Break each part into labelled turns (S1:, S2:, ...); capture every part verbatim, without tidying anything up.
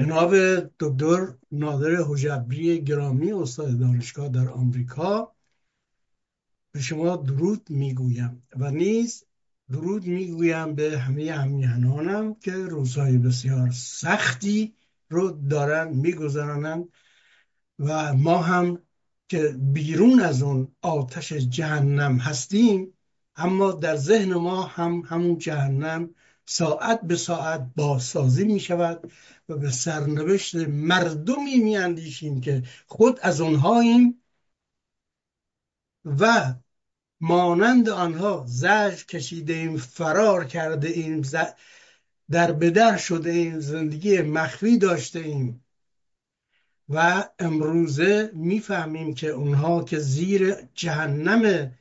S1: جناب دکتر نادر حجبری گرامی استاد دانشگاه در آمریکا، به شما درود میگویم و نیز درود میگویم به همه همیهنانم که روزهای بسیار سختی رو دارن میگذرانند و ما هم که بیرون از اون آتش جهنم هستیم، اما در ذهن ما هم همون جهنم ساعت به ساعت بازسازی می شود و به سرنوشت مردمی می اندیشیم که خود از آنهاییم و مانند آنها زجر کشیده ایم، فرار کرده ایم، در بدر شده ایم، زندگی مخفی داشته ایم و امروزه میفهمیم که اونها که زیر جهنم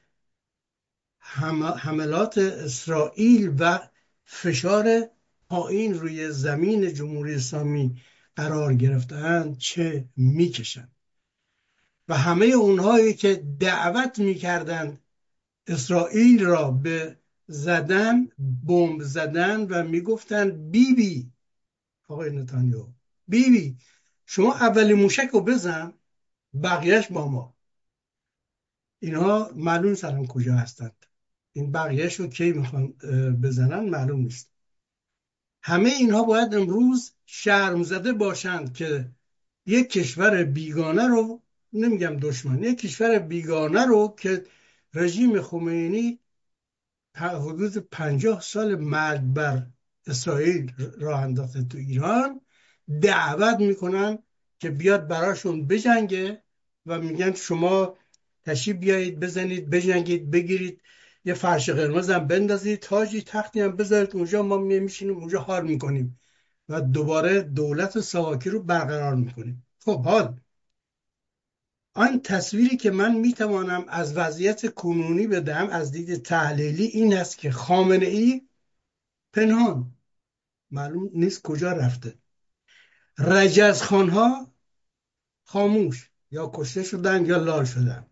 S1: حملات اسرائیل و فشار پایین روی زمین جمهوری اسلامی قرار گرفتند چه میکشند و همه اونهایی که دعوت میکردند اسرائیل را به زدن، بمب زدن و میگفتند بی بی آقای نتانیاهو، بی بی شما اولی موشک رو بزن، بقیهش با ما. اینها معلوم سرم کجا هستند، این بقیهش رو کی میخوان بزنن معلوم نیست. همه اینها باید امروز شرم زده باشند که یک کشور بیگانه رو، نمیگم دشمن، یک کشور بیگانه رو که رژیم خمینی حدود پنجاه سال مرگ بر اسرائیل راه انداخته تو ایران، دعوت میکنن که بیاد براشون بجنگه و میگن شما تشریف بیایید بزنید بجنگید بگیرید یه فرش قرمز هم بندازید، تاجی تختی هم بذارید اونجا، ما میشینیم اونجا حال میکنیم و دوباره دولت ساواکی رو برقرار میکنیم. خب حال آن تصویری که من میتوانم از وضعیت کنونی بدم از دید تحلیلی این است که خامنه ای پنهان، معلوم نیست کجا رفته، رجزخانها خاموش، یا کشته شدن یا لال شدن،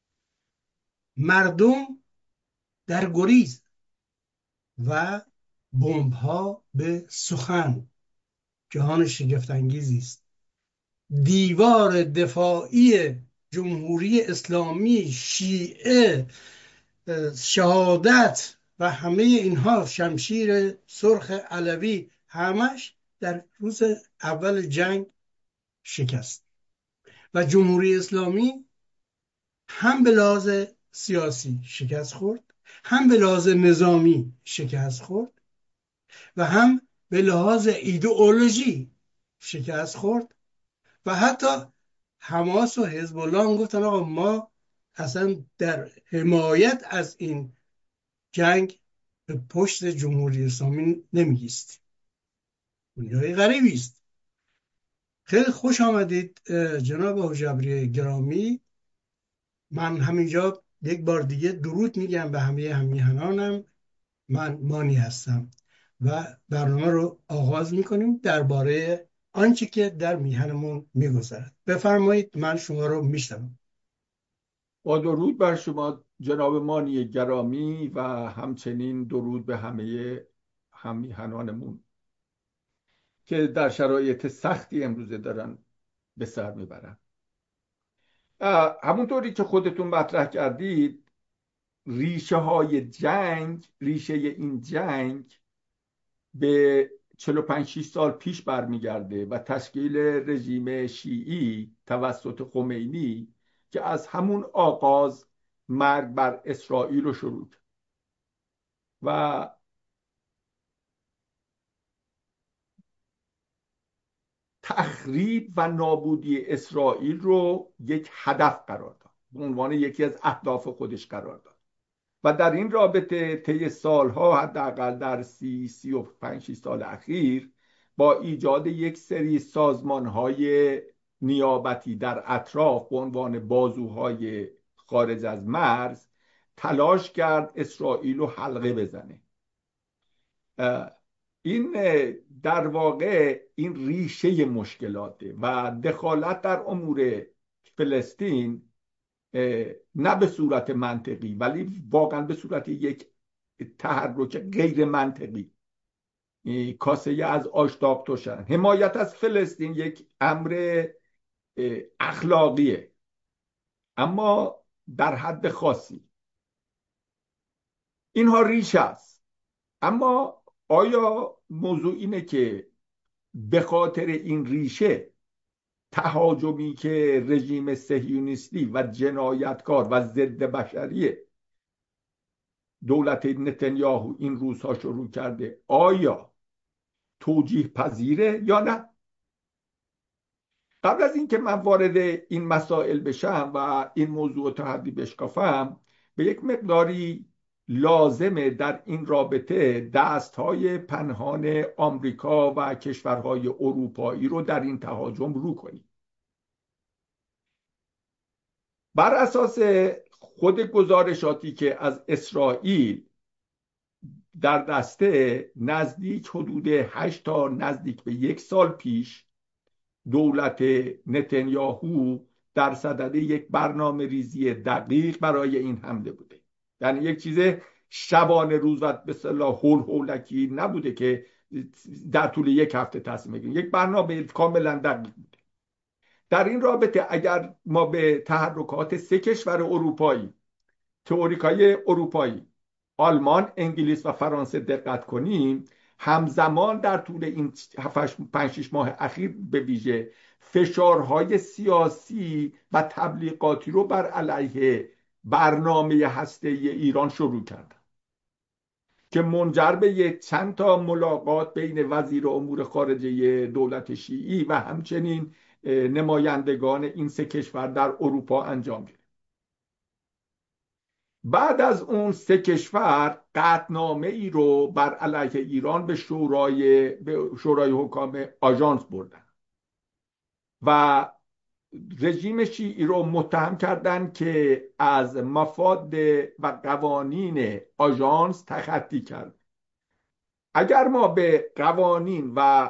S1: مردم در گریز و بمب ها به سخن. جهان شگفت‌انگیزی است. دیوار دفاعی جمهوری اسلامی، شیعه، شهادت و همه اینها، شمشیر سرخ علوی، همش در روز اول جنگ شکست و جمهوری اسلامی هم به لحاظ سیاسی شکست خورد، هم به لحاظ نظامی شکست خورد و هم به لحاظ ایدئولوژی شکست خورد و حتی حماس و حزب الله هم گفتن آقا ما اصلا در حمایت از این جنگ به پشت جمهوری اسلامی نمیگیست. دنیای غریبی است. خیلی خوش آمدید جناب حجبری گرامی. من همینجا یک بار دیگه درود میگم به همه همیهنانم. من مانی هستم و برنامه رو آغاز میکنیم درباره آنچه که در میهنمون میگذرد. بفرمایید، من شما رو میشنوم.
S2: با درود بر شما جناب مانی گرامی و همچنین درود به همه همیهنانمون که در شرایط سختی امروزه دارن به سر میبرن. همونطوری که خودتون مطرح کردید، ریشه های جنگ ریشه این جنگ به چهل و پنج شصت سال پیش برمیگرده و تشکیل رژیم شیعی توسط خمینی که از همون آغاز مرگ بر اسرائیل رو شروع کرد و تخریب و نابودی اسرائیل رو یک هدف قرار داد، به عنوان یکی از اهداف خودش قرار داد و در این رابطه طی سالها، حداقل در سی سی و پنج شش سال اخیر، با ایجاد یک سری سازمانهای نیابتی در اطراف به عنوان بازوهای خارج از مرز تلاش کرد اسرائیل رو حلقه بزنه. این در واقع این ریشه مشکلاته و دخالت در امور فلسطین نه به صورت منطقی ولی واقعا به صورت یک تحرک غیر منطقی کاسه از آشتاب توشن. حمایت از فلسطین یک امر اخلاقیه، اما در حد خاصی. اینها ریشه است. اما آیا موضوع اینه که به خاطر این ریشه تهاجمی که رژیم صهیونیستی و جنایتکار و ضد بشری دولت نتانیاهو این روزها شروع کرده آیا توجیه پذیره یا نه؟ قبل از اینکه من وارد این مسائل بشم و این موضوع تحدی بشکافم، به یک مقداری لازمه در این رابطه دستهای پنهان آمریکا و کشورهای اروپایی رو در این تهاجم رو کنیم. بر اساس خود گزارشاتی که از اسرائیل در دسته، نزدیک حدود هشت تا نزدیک به یک سال پیش دولت نتانیاهو در صدد یک برنامه ریزی دقیق برای این حمله بوده. یعنی یک چیز شبانه روز و به اصطلاح هول هولکی نبوده که در طول یک هفته تصمیم بگیریم، یک برنامه کاملا دقیق بوده. در این رابطه اگر ما به تحرکات سه کشور اروپایی، تئوریکای اروپایی، آلمان، انگلیس و فرانسه دقت کنیم، همزمان در طول این پنج شش ماه اخیر به ویژه فشارهای سیاسی و تبلیغاتی رو بر علیه برنامه هسته ایران شروع کردن که منجر به یک چند تا ملاقات بین وزیر امور خارجه دولت شیعی و همچنین نمایندگان این سه کشور در اروپا انجام گرفت. بعد از اون سه کشور قطعنامه ای رو بر علیه ایران به شورای به شورای حکام آژانس بردن و رژیم شیعی رو متهم کردن که از مفاد و قوانین آژانس تخطی کرد. اگر ما به قوانین و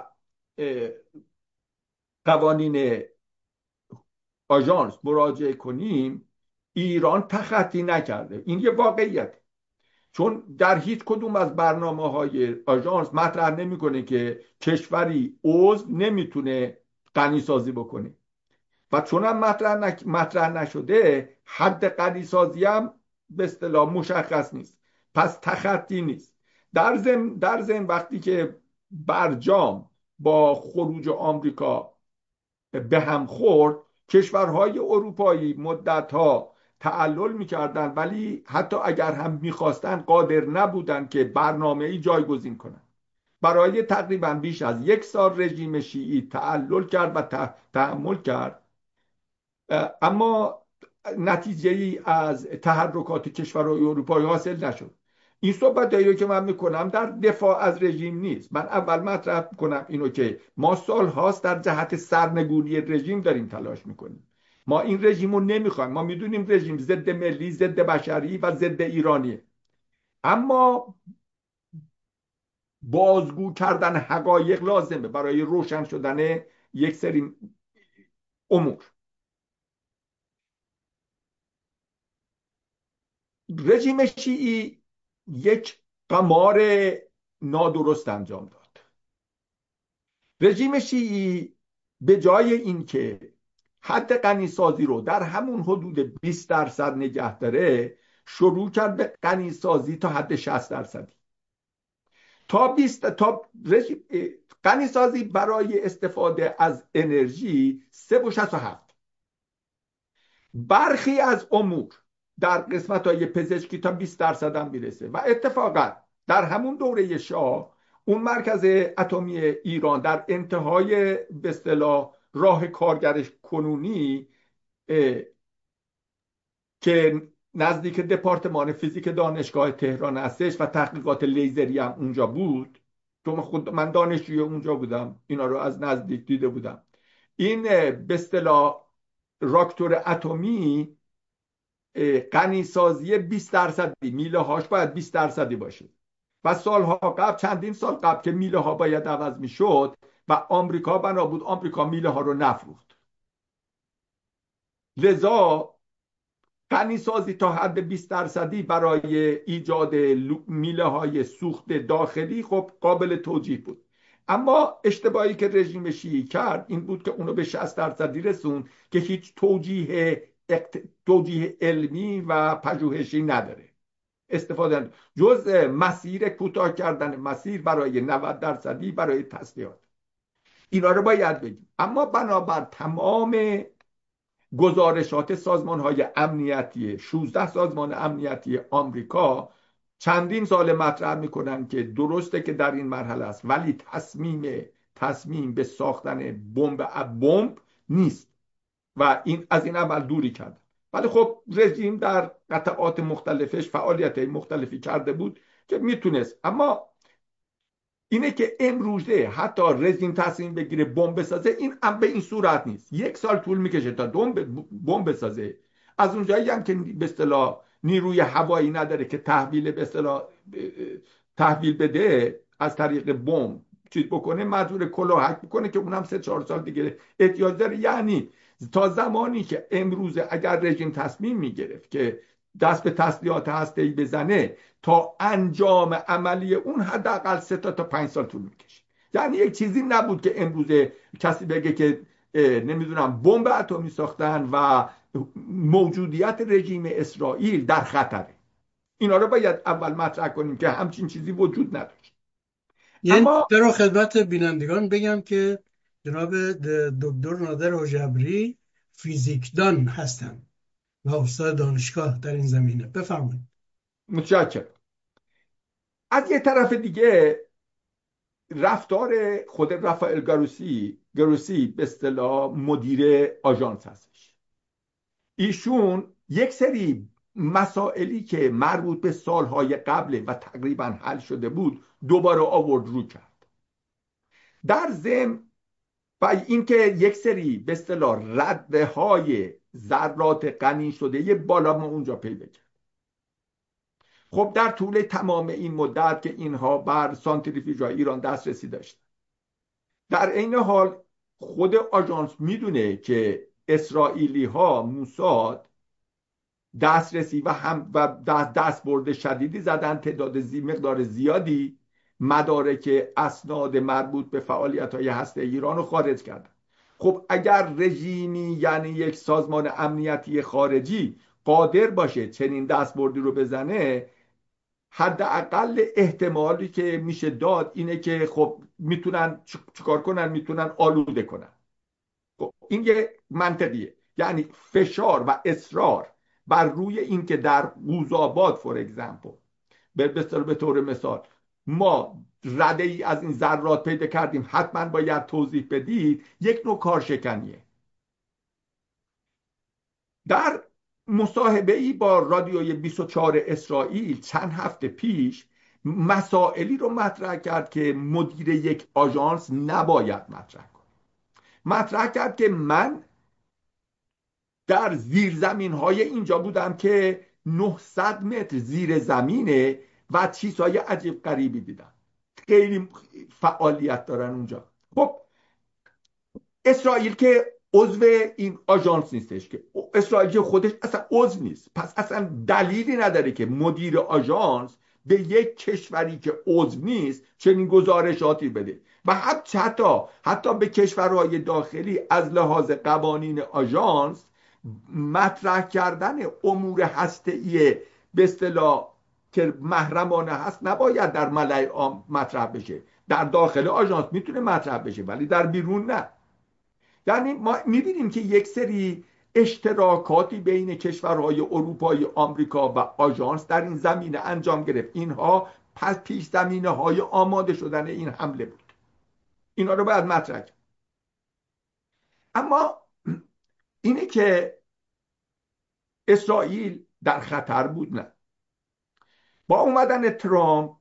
S2: قوانین آژانس مراجعه کنیم، ایران تخطی نکرده. این یه واقعیت، چون در هیچ کدوم از برنامه های آژانس مطرح نمیکنه که کشوری عضو نمیتونه غنی سازی بکنه و چون هم مطرح, نک... مطرح نشده، حد غنی سازی هم به اصطلاح مشخص نیست، پس تخطی نیست. در ضمن در ضمن وقتی که برجام با خروج آمریکا به هم خورد، کشورهای اروپایی مدتها تعلل میکردن، ولی حتی اگر هم میخواستن قادر نبودن که برنامه‌ای جایگزین کنن. برای تقریبا بیش از یک سال رژیم شیعی تعلل کرد و تحمل کرد، اما نتیجه ای از تحرکات کشورهای اروپایی حاصل نشد. این صحبت هایی که من میکنم در دفاع از رژیم نیست. من اول مطرح کنم اینو که ما سال هاست در جهت سرنگونی رژیم داریم تلاش میکنیم. ما این رژیم رو نمیخوایم. ما میدونیم رژیم ضد ملی، ضد بشری و ضد ایرانیه، اما بازگو کردن حقایق لازمه برای روشن شدن یک سری امور. رژیم شیعی یک قمار نادرست انجام داد. رژیم شیعی به جای اینکه حد غنیسازی رو در همون حدود بیست درصد نگه داره، شروع کرد به غنیسازی تا حد شصت درصدی. تا بیست تا رژیم غنیسازی برای استفاده از انرژی سه و شصت و هفت. برخی از امور در قسمت های پزشکی تا بیست درصد هم میرسه و اتفاقا در همون دوره شاه اون مرکز اتمی ایران در انتهای به اصطلاح راه کارگرش کنونی که نزدیک دپارتمان فیزیک دانشگاه تهران هستش و تحقیقات لیزری هم اونجا بود، چون خود من دانشجوی اونجا بودم، اینا رو از نزدیک دیده بودم. این به اصطلاح راکتور اتمی غنیسازی بیست درصدی، میله هاش باید بیست درصدی باشه و سالها قبل، چندین سال قبل که میله ها باید عوض میشد و آمریکا بنا بود آمریکا میله ها رو نفروخت. لذا غنی سازی تا حد بیست درصدی برای ایجاد میله های سوخت داخلی خب قابل توجیه بود. اما اشتباهی که رژیم شیعی کرد این بود که اونو به شصت درصدی رسون که هیچ توجیه اقت... توجیه علمی و پژوهشی نداره. استفاده جز مسیر کوتاه کردن مسیر برای نود درصدی برای تسلیحات، اینا رو باید بگیم. اما بنابر تمام گزارشات سازمان های امنیتی شانزده سازمان امنیتی آمریکا چندین سال مطرح میکنن که درسته که در این مرحله است، ولی تصمیم تصمیم به ساختن بمب بمب نیست و این از این عمل دوری کرد. ولی خب رژیم در قطعات مختلفش فعالیت مختلفی کرده بود که میتونست. اما اینه که امروزه حتی رژیم تصمیم بگیره بمب بسازه، این به این صورت نیست. یک سال طول میکشه تا بمب بسازه. از اونجایی هم که به اصطلاح نیروی هوایی نداره که تحویل به اصطلاح تحویل بده از طریق بمب چیز بکنه، مجبور کلاهک بکنه که اونم سه چهار سال دیگه احتیاج داره. یعنی تا زمانی که امروزه اگر رژیم تصمیم میگرفت که دست به تسلیحات هسته‌ای بزنه، تا انجام عملی اون حداقل سه تا تا پنج سال طول میکشه. یعنی یک چیزی نبود که امروزه کسی بگه که نمیدونم بمب اتمی ساختن و موجودیت رژیم اسرائیل در خطره. اینا رو باید اول مطرح کنیم که همچین چیزی وجود نداشت.
S1: یعنی
S2: اما
S1: برای خدمت بینندگان بگم که جناب دکتر نادر حجبری فیزیکدان هستند و استاد دانشگاه در این زمینه. بفرمایید.
S2: متشکرم. از یه طرف دیگه رفتار خود رافائل گروسی گروسی به اصطلاح مدیر آژانس هستش. ایشون یک سری مسائلی که مربوط به سالهای قبل و تقریبا حل شده بود دوباره آورد رو کرد. در ضمن و اینکه یک سری به اصطلاح رده های ذرات غنی شده یه بالا ما اونجا پیدا کرد. خب در طول تمام این مدت که اینها بر سانتریفیوژهای ایران دسترسی داشت، در عین حال خود آژانس میدونه که اسرائیلی ها موساد دسترسی و هم و دستبرد شدیدی زدن، تعداد زی مقدار زیادی مدارک اسناد مربوط به فعالیت های هسته ایران رو خارج کردن. خب اگر رژیمی یعنی یک سازمان امنیتی خارجی قادر باشه چنین دستبردی رو بزنه، حداقل احتمالی که میشه داد اینه که خب میتونن چیکار کنن؟ میتونن آلوده کنن. خب این یه منطقیه. یعنی فشار و اصرار بر روی این که در قوزآباد فور اگزامپل به طور مثال ما رده ای از این ذرات پیدا کردیم، حتما باید توضیح بدید، یک نوع کارشکنیه. در مصاحبه ای با رادیوی بیست و چهار اسرائیل چند هفته پیش مسائلی رو مطرح کرد که مدیر یک آژانس نباید مطرح کنه. مطرح کرد که من در زیرزمین های اینجا بودم که نهصد متر زیر زمینه و چیزهای عجیب غریبی دیدم. خیلی فعالیت دارن اونجا. خب اسرائیل که عضو این آژانس نیستش، که اسرائیل که خودش اصلا عضو نیست، پس اصلا دلیلی نداره که مدیر آژانس به یک کشوری که عضو نیست چنین گزارشاتی بده و حتی حتی به کشورهای داخلی از لحاظ قوانین آژانس مطرح کردن امور هسته‌ای به اصطلاح که محرمانه هست نباید در ملأ عام مطرح بشه. در داخل آژانس میتونه مطرح بشه ولی در بیرون نه. یعنی ما میبینیم که یک سری اشتراکاتی بین کشورهای اروپایی، آمریکا و آژانس در این زمینه انجام گرفت. اینها پس پیش زمینه های آماده شدن این حمله بود. اینا رو باید مطرح کرد. اما اینه که اسرائیل در خطر بود، نه. با اومدن ترامپ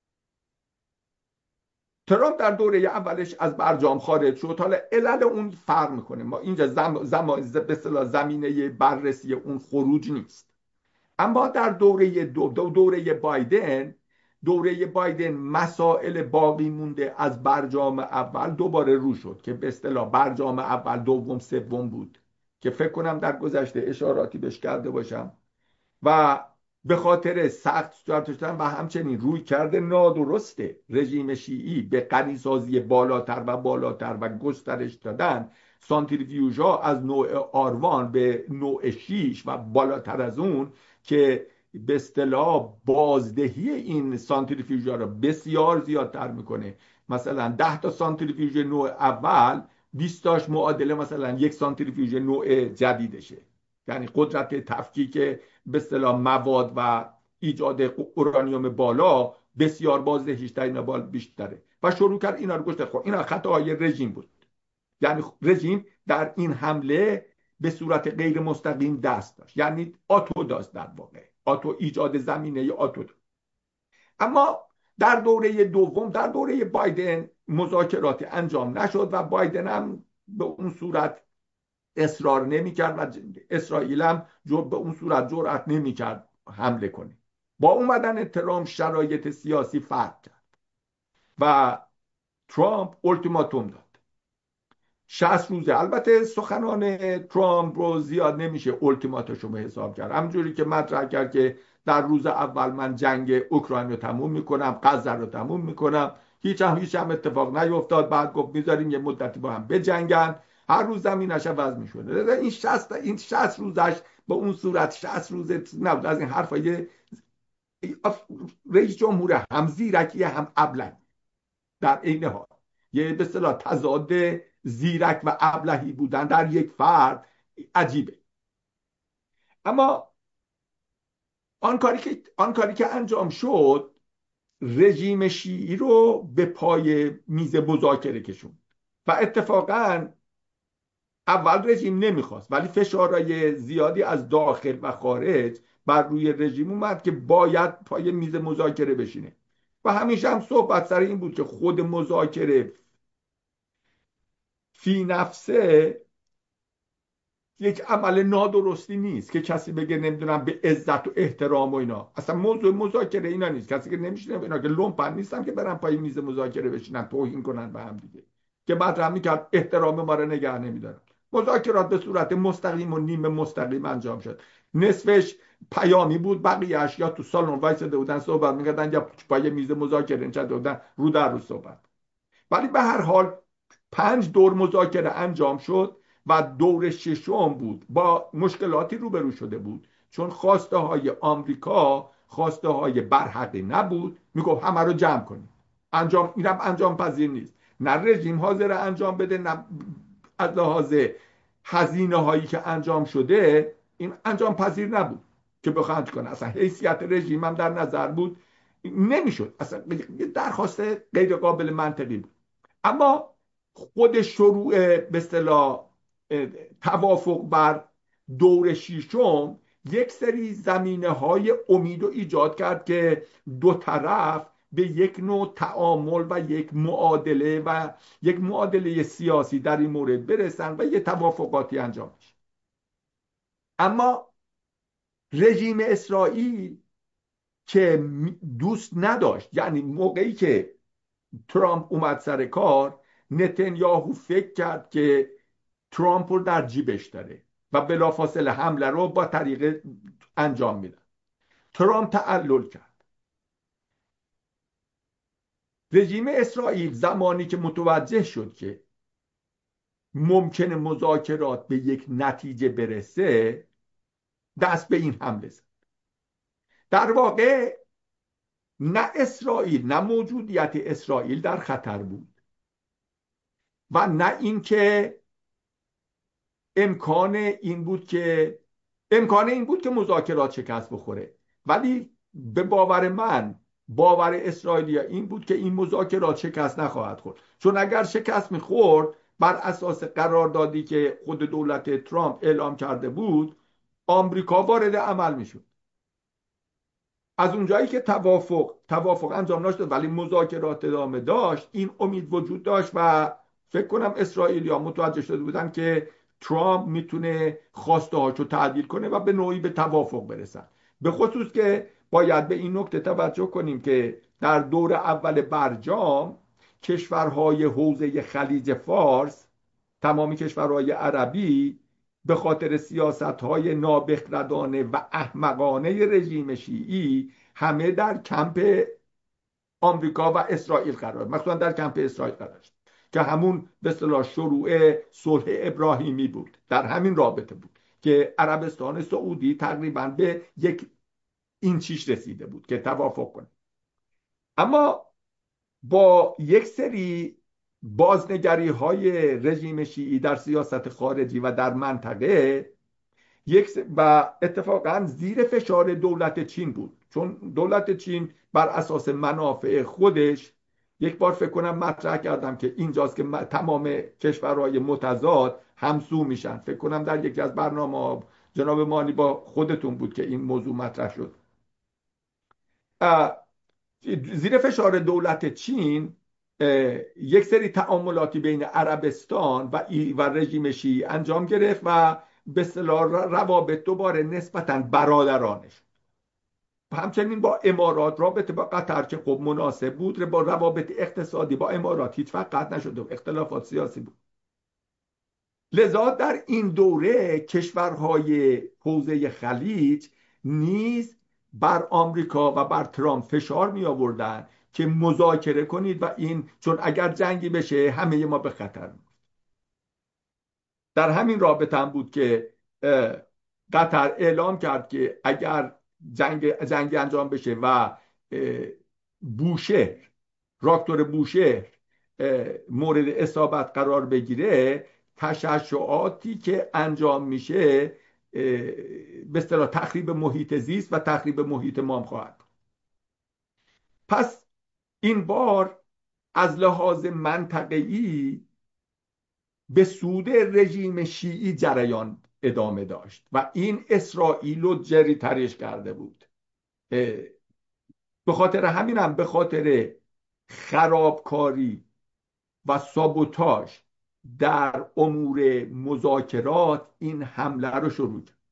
S2: ترامپ در دوره اولش از برجام خارج شد. حالا علل اون فرق میکنه، ما اینجا زم... زم... به اصطلاح زمینه بررسی اون خروج نیست. اما در دوره دو... دوره بایدن دوره بایدن مسائل باقی مونده از برجام اول دوباره رو شد که به اصطلاح برجام اول دوم سوم بود. که فکر کنم در گذشته اشاراتی بهش کرده باشم و به خاطر سخت صورت شدن و همچنین روی کرده نادرست رژیم شیعی به غنیسازی بالاتر و بالاتر و گسترش دادن سانتریفیوژ ها از نوع آروان به نوع شیش و بالاتر از اون که به اصطلاح بازدهی این سانتریفیوژ ها را بسیار زیادتر میکنه. مثلا ده تا سانتریفیوژ نوع اول بیست تاش معادله مثلا یک سانتریفیوژ نوع جدیدشه، یعنی قدرت تفکیک به اصطلاح مواد و ایجاد اورانیوم بالا بسیار بازدهیش در این بال بیشتره و شروع کرد اینا رو گشت. خب اینا خطاهای رژیم بود، یعنی رژیم در این حمله به صورت غیر مستقیم دست داشت، یعنی آتو داشت، در واقع آتو ایجاد زمینه آتو داشت. اما در دوره دوم، در دوره بایدن، مذاکرات انجام نشد و بایدن هم به اون صورت اصرار نمیکرد و اسرائیل هم به اون صورت جرأت نمیکرد حمله کنه. با اومدن ترامپ شرایط سیاسی فرق کرد و ترامپ التیماتوم داد شصت روزه. البته سخنان ترامپ رو زیاد نمیشه التیماتوشو به حساب کرد، همونجوری که مطرح کرد که در روز اول من جنگ اوکراین رو تموم میکنم، غزه رو تموم میکنم، هیچ هم هیچ هم اتفاق نیفتاد. بعد گفت میذاریم یه مدتی با هم بجنگن، هر روز زمینش عوض میشده. این شصت این شصت روزش به اون صورت شصت روزه نبود. از این حرفای رئیس جمهور هم زیرکی هم ابله در عین حال، یه به اصطلاح تضاد زیرک و ابلهی بودن در یک فرد عجیبه. اما آن کاری که آن کاری که انجام شد رژیم شیعی رو به پای میز مذاکره کشوند و اتفاقا اول رژیم نمیخواست، ولی فشارهای زیادی از داخل و خارج بر روی رژیم اومد که باید پای میز مذاکره بشینه و همیشه هم صحبت سر این بود که خود مذاکره فی نفسه یک عمل نادرستی نیست که کسی بگه نمیدونم به عزت و احترام و اینا. اصلا موضوع مذاکره اینا نیست. کسی که نمیشینه اینا که لومپن نیستن که برن پای میز مذاکره بشینن توهین کنن به هم دیگه که بعد هم میگن احترام ما رو نگه نمیدارن. مذاکرات به صورت مستقیم و نیمه مستقیم انجام شد، نصفش پیامی بود، بقیه‌اش یا تو سالن وایساده بودن صحبت می‌کردن یا پای میز مذاکره نشسته بودن رو در رو صحبت. ولی به هر حال پنج دور مذاکره انجام شد و دور ششم بود با مشکلاتی روبرو شده بود، چون خواسته های آمریکا خواسته های برحقی نبود. میگفت همه رو جمع کنید، انجام اینم انجام پذیر نیست. نه رژیم حاضر انجام بده، نه از لحاظ هزینه هایی که انجام شده این انجام پذیر نبود که بخواند کنه. اصلا حیثیت رژیم هم در نظر بود، نمیشد، اصلا درخواست غیر قابل منطقی بود. اما خود شروع به اصطلاح توافق بر دور ششم یک سری زمینه های امید و ایجاد کرد که دو طرف به یک نوع تعامل و یک معادله و یک معادله سیاسی در این مورد برسن و یه توافقاتی انجام بشه. اما رژیم اسرائیل که دوست نداشت، یعنی موقعی که ترامپ اومد سر کار، نتانیاهو فکر کرد که ترامپ رو در جیبش داره و بلافاصله حمله رو با طریق انجام میده. ترامپ تعلل کرد. رژیم اسرائیل زمانی که متوجه شد که ممکنه مذاکرات به یک نتیجه برسه دست به این حمله زد. در واقع نه اسرائیل، نه موجودیت اسرائیل در خطر بود و نه اینکه امکان این بود که امکان این بود که مذاکرات شکست بخوره، ولی به باور من، باور اسرائیلیا این بود که این مذاکرات شکست نخواهد خورد، چون اگر شکست میخورد بر اساس قراردادی که خود دولت ترامپ اعلام کرده بود آمریکا وارد عمل میشد. از اونجایی که توافق توافق انجام نشد ولی مذاکرات ادامه داشت، این امید وجود داشت و فکر کنم اسرائیلیا متوجه شده بودن که ترامپ میتونه خواسته هاشو تعدیل کنه و به نوعی به توافق برسن. به خصوص که باید به این نکته توجه کنیم که در دور اول برجام کشورهای حوزه خلیج فارس، تمامی کشورهای عربی به خاطر سیاست های نابخردانه و احمقانه رژیم شیعی همه در کمپ آمریکا و اسرائیل قرار، مثلا در کمپ اسرائیل قرار شد که همون به اصطلاح شروع صلح ابراهیمی بود. در همین رابطه بود که عربستان سعودی تقریبا به یک اینچیش رسیده بود که توافق کنه. اما با یک سری بازنگری های رژیم شیعی در سیاست خارجی و در منطقه، یک و اتفاقا زیر فشار دولت چین بود، چون دولت چین بر اساس منافع خودش، یک بار فکر کنم مطرح کردم که اینجاست که تمام کشورهای متضاد همسو میشن. فکر کنم در یکی از برنامه جناب مانی با خودتون بود که این موضوع مطرح شد. زیر فشار دولت چین یک سری تعاملاتی بین عربستان و, و رژیم شیعی انجام گرفت و به اصطلاح روابط دوباره نسبتاً برادرانه شد. همچنین با امارات، رابطه با قطر که خب مناسب بود، با روابط اقتصادی با امارات هیچ وقت قطع نشد، اختلافات سیاسی بود. لذا در این دوره کشورهای حوزه خلیج نیز بر آمریکا و بر ترامپ فشار می آوردن که مذاکره کنید و این، چون اگر جنگی بشه همه ما به خطر می. در همین رابطه هم بود که قطر اعلام کرد که اگر جنگ جنگی انجام بشه و بوشهر، راکتور بوشهر مورد اصابت قرار بگیره، تشعشعاتی که انجام میشه به اصطلاح تخریب محیط زیست و تخریب محیط ما هم خواهد. پس این بار از لحاظ منطقه‌ای به سود رژیم شیعی جریان ادامه داشت و این اسرائیل رو جری ترش کرده بود. به خاطر همینم، به خاطر خرابکاری و سابوتاژ در امور مذاکرات این حمله رو شروع کرد.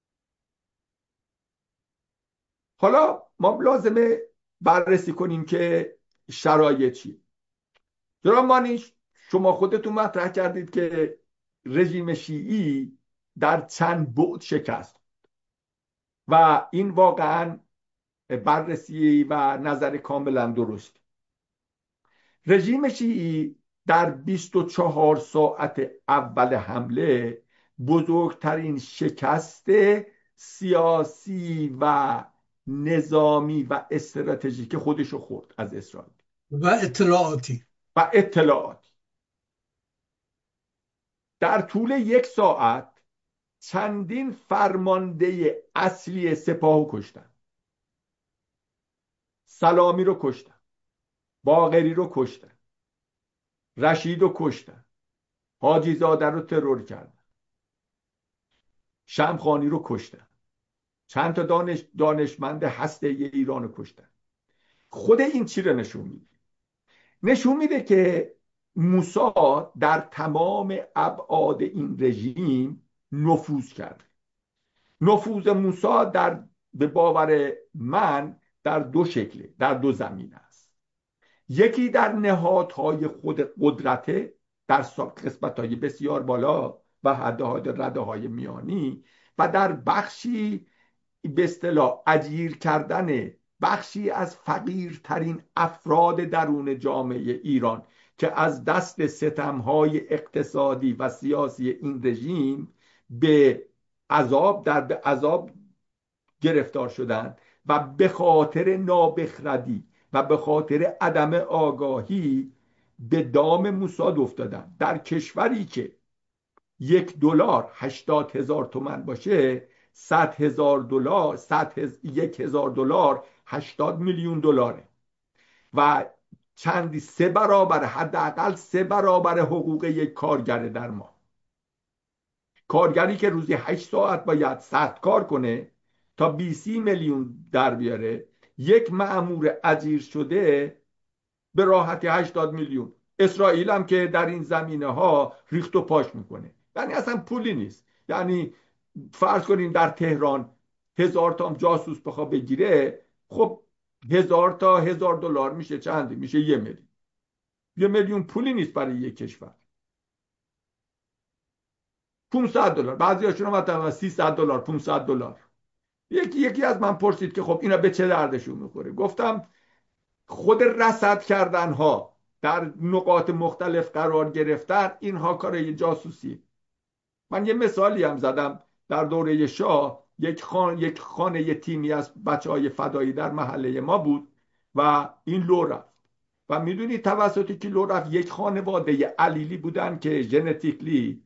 S2: حالا ما لازمه بررسی کنیم که شرایط چیه. جناب مانیش، شما خودتون مطرح کردید که رژیم شیعی در چند بعد شکست و این واقعا بررسی و نظر کاملا درست. رژیم شیعی در بیست و چهار ساعت اول حمله بزرگترین شکست سیاسی و نظامی و استراتژیک خودشو خورد از اسرائیل
S1: و اطلاعاتی
S2: و اطلاعاتی. در طول یک ساعت چندین فرمانده اصلی سپاهو کشتن. سلامی رو کشتن، باقری رو کشتن، رشید رو کشتن، حاجی زاده رو ترور کردن، شمخانی رو کشتن، چند تا دانش دانشمند هسته ایران رو کشتن. خود این چی رو نشون میده؟ نشون میده که موساد در تمام ابعاد این رژیم نفوذ کرد. نفوذ موساد در به باور من در دو شکله، در دو زمینه است. یکی در نهادهای خود قدرته، در قسمت‌های بسیار بالا و حدهای رده‌های میانی، و در بخشی به اصطلاح اجیر کردن بخشی از فقیرترین افراد درون جامعه ایران که از دست ستم‌های اقتصادی و سیاسی این رژیم به عذاب در به عذاب گرفتار شدند و به خاطر نابخردی و به خاطر عدم آگاهی به دام موساد افتادن. در کشوری که یک دلار هشتاد هزار تومان باشه، صد هزار دلار صد هز... یک هزار دلار هشتاد میلیون دلاره و چندی سه برابر، حداقل سه برابر حقوق یک کارگر در ما. کارگری که روزی هشت ساعت باید سخت کار کنه تا بیست میلیون در بیاره، یک مأمور اجیر شده به راحتی هشتاد میلیون. اسرائیل هم که در این زمینه ها ریخت و پاش میکنه، یعنی اصلا پولی نیست. یعنی فرض کنیم در تهران هزار تا جاسوس بخواد بگیره، خب هزار تا هزار دلار میشه چند؟ میشه یه میلیون. یه میلیون پولی نیست برای یک کشور. پانصد دلار، بعضیاشون مثلا سیصد دلار، پانصد دلار. یکی یکی از من پرسید که خب اینا به چه دردشون میخوره؟ گفتم خود رصد کردن ها، در نقاط مختلف قرار گرفتن، اینها کار جاسوسی. من یه مثالی هم زدم. در دوره شاه یک خان یک خانه یه تیمی از بچه های فدایی در محله ما بود و این لو رفت و میدونی توسط کی لو رفت؟ یک خانواده علیلی بودن که ژنتیکلی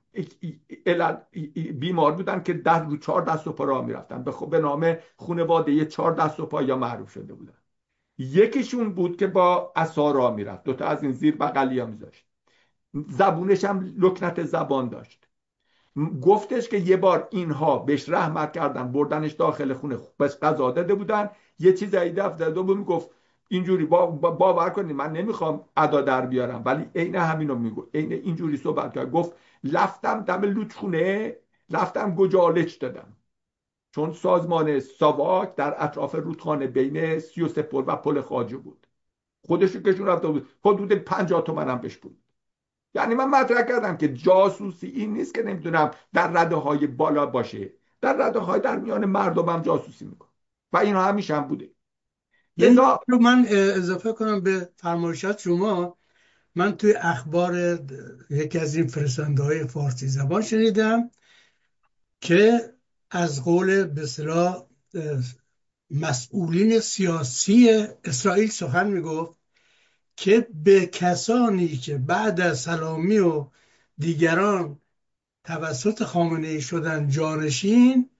S2: بیمار بودن که ده رو چهار دست و پا راه میرفتن، به به نام خانواده چهار دست و پا یا معروف شده بودن. یکیشون بود که با عصا راه میرفت، دوتا از این زیر بغلی ها میذاشت، زبونش هم لکنت زبان داشت. گفتش که یه بار اینها بهش رحمت کردن، بردنش داخل خونه، بس غذا داده بودن، یه چیز دفت داده بود، میگفت اینجوری با باور کنید من نمیخوام ادا در بیارم ولی عین همینو میگو، عین اینجوری صحبت کرد. گفت رفتم دم لوچخونه، رفتم گجالش دادم، چون سازمان ساواک در اطراف رودخانه بین سی و سه پل و پل خواجه بود، خودشو کشون رفته بود، حدود پنجاه تومن هم بهش بود. یعنی من مطرح کردم که جاسوسی این نیست که نمیدونم در رده های بالا باشه، در رده های در میان مردم هم جاسوسی میکنه و این همیشه هم بوده.
S1: این
S2: لذا
S1: رو من اضافه کنم به فرمایشات شما. من توی اخبار یکی از این فرستنده های فارسی زبان شنیدم که از قول به اصطلاح مسئولین سیاسی اسرائیل سخن میگفت که به کسانی که بعد از سلامی و دیگران توسط خامنه ای شدن جانشین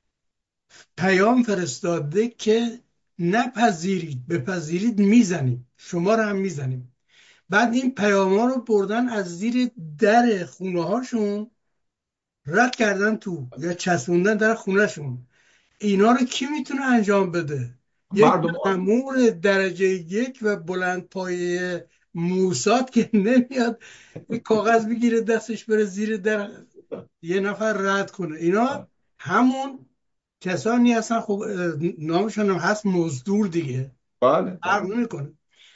S1: پیام فرستاده که نپذیرید، بپذیرید میزنیم، شما رو هم میزنیم. بعد این پیام ها رو بردن از زیر در خونه هاشون رد کردن تو یا چسبوندن در خونه شون. اینا رو کی میتونه انجام بده؟ یک
S2: مردم عادی.
S1: مأمور درجه یک و بلند پایه موساد که نمیاد یک کاغذ بگیره دستش بره زیر در یه نفر رد کنه. اینا همون کسانی هستن، خب نامشون هم هست مزدور دیگه،
S2: بله
S1: فرق
S2: بله
S1: نمیکنه.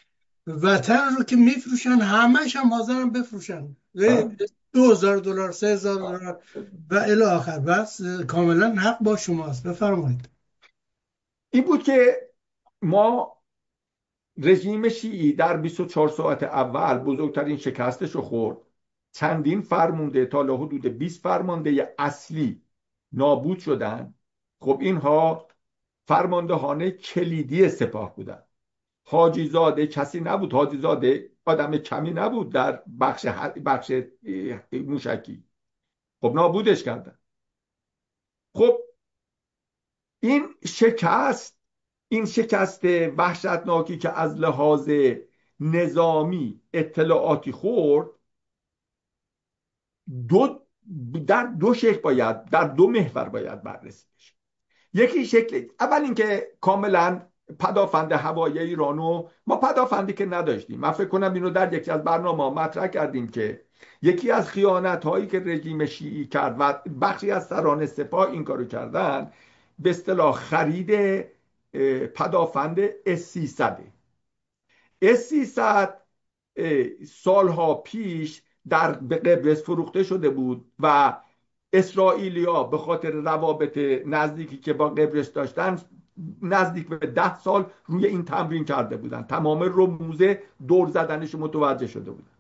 S1: وطن رو که میفروشن همش هم حاضرن بفروشن
S2: بله
S1: دو هزار دلار، سه هزار دلار
S2: بله.
S1: و الی آخر. بس کاملا حق با شماست، بفرمایید.
S2: این بود که ما رژیم شیعی در بیست و چهار ساعت اول بزرگترین شکستش رو خورد. چندین فرمانده تا حدود بیست فرمانده اصلی نابود شدن. خب اینها فرماندهان کلیدی سپاه بودن. حاجی زاده کسی نبود، حاجی زاده آدم کمی نبود در بخش بخش موشکی. خب نابودش کردن. خب این شکست این شکست وحشتناکی که از لحاظ نظامی اطلاعاتی خورد، دو در دو شکل باید در دو محور باید بررسی بشه. یکی شکل اول اینکه کاملا پدافند هوایی ایرانو ما پدافندی که نداشتیم. من فکر کنم اینو در یکی از برنامه مطرح کردیم که یکی از خیانت هایی که رژیم شیعی کرد و بخشی از سران سپاه این کارو کردن، به اصطلاح خرید پدافند اس سیصد. اس سیصد سالها پیش در به قبرس فروخته شده بود و اسرائیلیا به خاطر روابط نزدیکی که با قبرس داشتن نزدیک به ده سال روی این تمرین کرده بودن، تمام رموز دور زدنش متوجه شده بودن.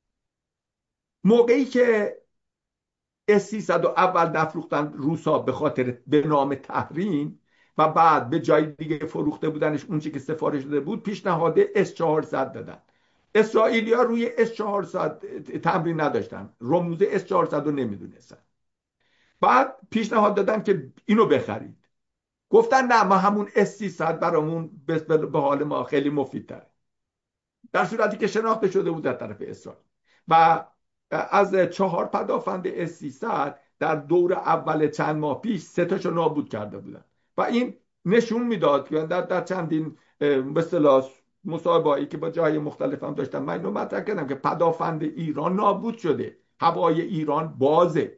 S2: موقعی که اس سیصد اول نفروختن روسا به خاطر به نام تحریم و بعد به جای دیگه فروخته بودنش، اون چی که سفارش داده بود، پیشنهاد اس چهارصد دادن. اسرائیلیا روی اس چهارصد تمرین نداشتن، رموز اس چهارصد رو نمیدونستن. بعد پیشنهاد دادن که اینو بخرید. گفتن نه، ما همون اس سیصد برامون به حال ما خیلی مفیدتره، در صورتی که شناخته شده بود در طرف اسرائیل. و از چهار پدافند اس سیصد در دور اول چند ماه پیش سه تاشو نابود کرده بودن و این نشون میداد که در, در چندین به اصطلاح مصاحبه‌ای که با جای مختلف هم داشتم من اینو مطرح کردم که پدافند ایران نابود شده، هوای ایران بازه.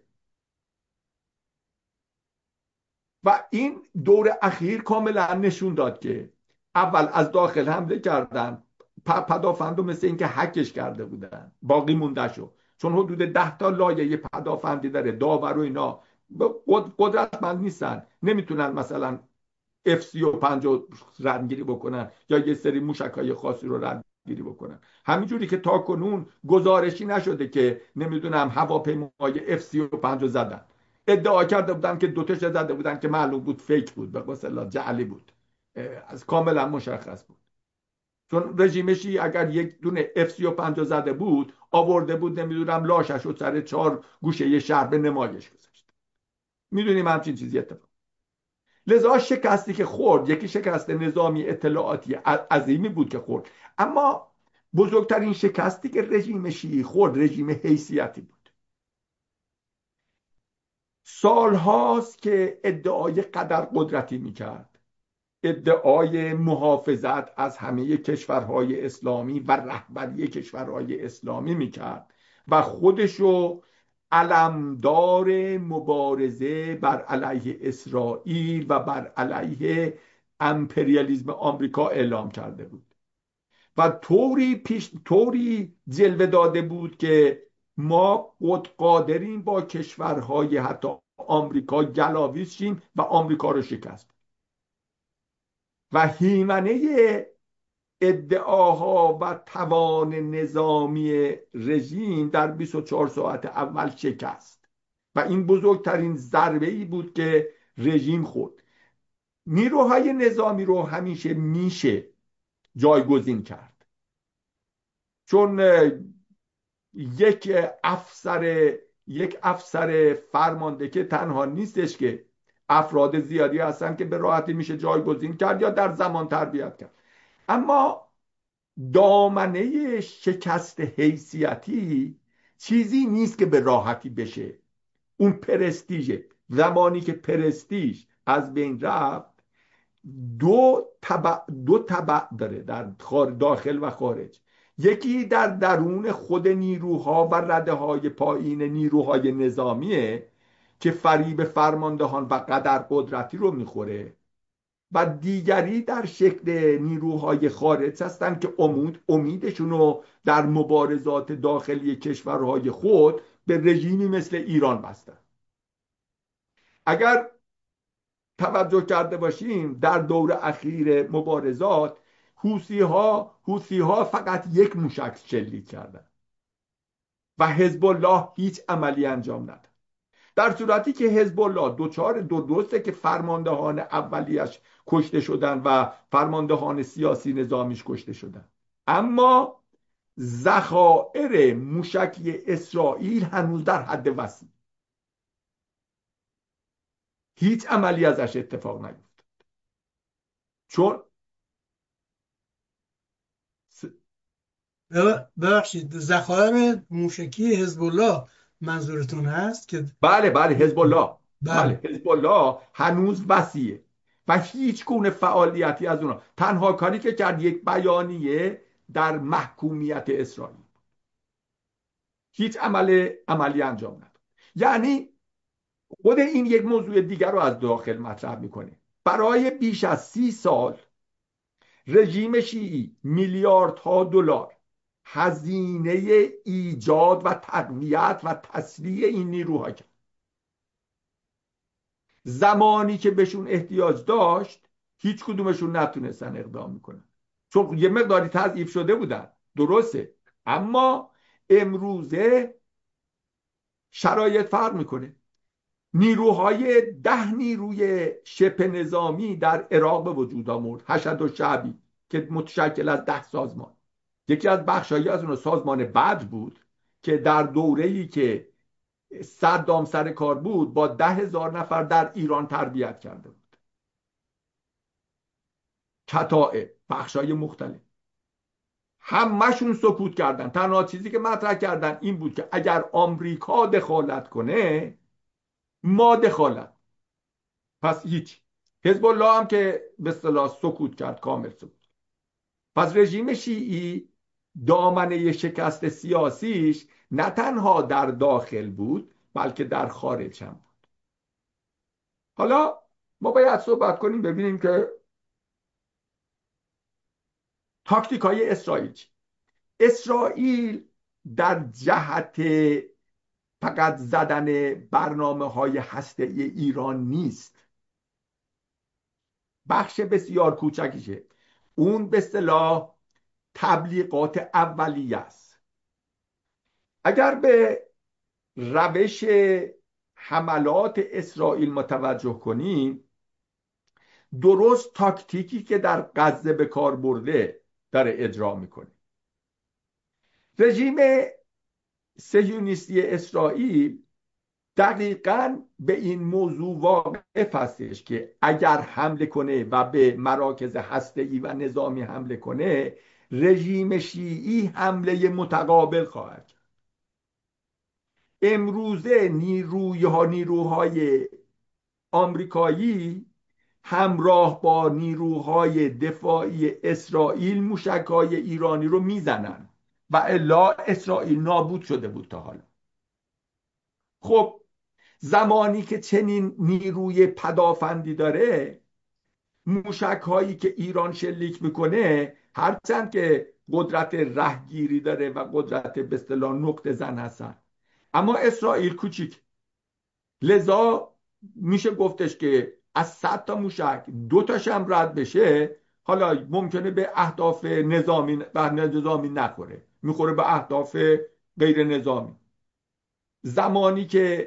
S2: و این دور اخیر کاملا نشون داد که اول از داخل حمله کردن، پدافندو مثل اینکه حکش کرده بودن، باقی مونده شو. چون حدود ده تا لایه پدافندی داره، داور و اینا قدرتمند نیستن، نمیتونن مثلا اف سی و پنج رو ردگیری بکنن یا یه سری موشک های خاصی رو ردگیری بکنن. همینجوری که تا کنون گزارشی نشده که نمیدونم هواپیمای اف سی و پنج رو زدن. ادعا کرده بودن که دوتاش زده بودن که معلوم بود فیک بود، به اصطلاح جعلی بود، از کاملا مشخص بود. چون رژیم شیعی اگر یک دونه اف سی و پنج زده بود، آورده بود نمیدونم لاشش رو سر چهار گوشه شهر به نمایش گذاشت. میدونیم همچین چیزی اتفاق. لذا شکستی که خورد یکی شکست نظامی اطلاعاتی عظیمی بود که خورد، اما بزرگترین شکستی که رژیم شیعی خورد رژیم حیثیتی بود. سالهاست که ادعای قدر قدرتی میکرد، ادعای محافظت از همه کشورهای اسلامی و رهبری کشورهای اسلامی میکرد و خودشو علمدار مبارزه بر علیه اسرائیل و بر علیه امپریالیسم آمریکا اعلام کرده بود و طوری پیش طوری جلوه داده بود که ما قادریم با کشورهای حتی آمریکا گلاویز شیم و آمریکا رو شکست. و هیمنه ادعاها و توان نظامی رژیم در بیست و چهار ساعت اول شکست و این بزرگترین ضربه ای بود که رژیم خورد. نیروهای نظامی رو همیشه میشه جایگزین کرد، چون یک افسر یک افسر فرمانده که تنها نیستش که افراد زیادی هستن که به راحتی میشه جایگزین کرد یا در زمان تربیت کرد. اما دامنه شکست حیثیتی چیزی نیست که به راحتی بشه. اون پرستیژه، زمانی که پرستیژ از بین رفت، دو طبع دو طبع داره در داخل و خارج. یکی در درون خود نیروها و رده های پایین نیروهای نظامیه که فریب فرماندهان و قدر قدرتی رو میخوره، و دیگری در شکل نیروهای خارج هستند که امید امیدشون رو در مبارزات داخلی کشورهای خود به رژیمی مثل ایران بستن. اگر توجه کرده باشیم در دور اخیر مبارزات حوثی ها حوثی ها فقط یک موشک شلیک کردند و حزب الله هیچ عملی انجام نداد، در صورتی که حزب الله دوچار دو درسته که فرماندهان اولیش کشته شدن و فرماندهان سیاسی نظامیش کشته شدن، اما ذخایر موشکی اسرائیل هنوز در حد وسیع، هیچ عملی ازش اتفاق نیفتاد. چون
S1: ببخشید، ذخایر موشکی حزب الله منظورتون هست که
S2: بله بله حزب الله بله
S1: بله
S2: حزب الله هنوز وسیعه و هیچ گونه فعالیتی از اونها، تنها کاری که کرد یک بیانیه در محکومیت اسرائیل، هیچ عمل عملی انجام نداد. یعنی خود این یک موضوع دیگر رو از داخل مطرح میکنه. برای بیش از سی سال رژیم شیعی میلیاردها دلار هزینه ایجاد و تقویت و تسلیح این نیروها کرد. زمانی که بهشون احتیاج داشت هیچ کدومشون نتونستن اقدام میکنن، چون یه مقداری تضعیف شده بودن، درسته، اما امروزه شرایط فرق میکنه. نیروهای ده نیروی شبه نظامی در عراق به وجود آمد، حشد و شعبی که متشکل از ده سازمان. یکی از بخشایی از اون سازمان بدر بود که در دوره‌ای که صدام سر کار بود با ده هزار نفر در ایران تربیت کرده بود. کتائب، بخشای مختلف، همهشون سکوت کردن. تنها چیزی که مطرح کردن این بود که اگر آمریکا دخالت کنه ما دخالت. پس هیچ. حزب الله هم که به اصطلاح سکوت کرد، کامل سکوت. پس رژیم شیعی دامنه شکست سیاسیش نه تنها در داخل بود بلکه در خارج هم بود. حالا ما باید صحبت کنیم ببینیم که تاکتیک های اسرائیل چی؟ اسرائیل در جهت فقط زدن برنامه های هسته ایران نیست، بخش بسیار کوچکیشه. اون به اصطلاح تبلیغات اولیه است. اگر به روش حملات اسرائیل متوجه کنیم، درست تاکتیکی که در غزه به کار برده داره اجرا میکنه. رژیم صهیونیستی اسرائیل دقیقاً به این موضوع واقف هستش که اگر حمله کنه و به مراکز هسته‌ای و نظامی حمله کنه، رژیم شیعی حمله متقابل خواهد کرد. امروزه نیروها نیروهای آمریکایی همراه با نیروهای دفاعی اسرائیل موشک‌های ایرانی رو میزنن و الا اسرائیل نابود شده بود تا حالا. خب زمانی که چنین نیروی پدافندی داره، موشک هایی که ایران شلیک میکنه، هرچند که قدرت رهگیری داره و قدرت به اصطلاح نقطه زن هستن، اما اسرائیل کوچیک، لذا میشه گفتش که از صد تا موشک دو تاش هم رد بشه، حالا ممکنه به اهداف نظامی و نظامی نخوره، میخوره به اهداف غیر نظامی. زمانی که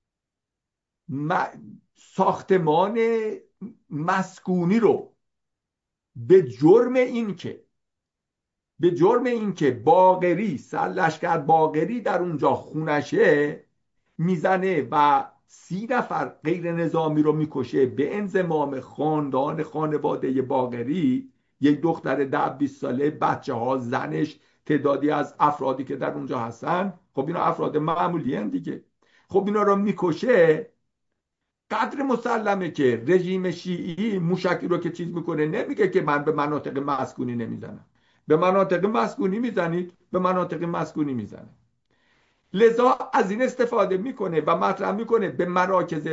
S2: ساختمان مسکونی رو به جرم این که به جرم این که باقری سرلشکر باقری در اونجا خونشه میزنه و سی نفر غیر نظامی رو میکشه، به انضمام خاندان خانواده باقری، یک دختر ده بیست ساله، بچه ها، زنش، تعدادی از افرادی که در اونجا هستن. خب اینا افراد معمولی هستن دیگه. خب اینا رو میکشه. قدر مسلمه که رژیم شیعی موشکی رو که چیز میکنه نمیگه که من به مناطق مسکونی نمیزنم. به مناطق مسکونی میزنید، به مناطق مسکونی میزنه. لذا از این استفاده میکنه و مطرح میکنه به مراکز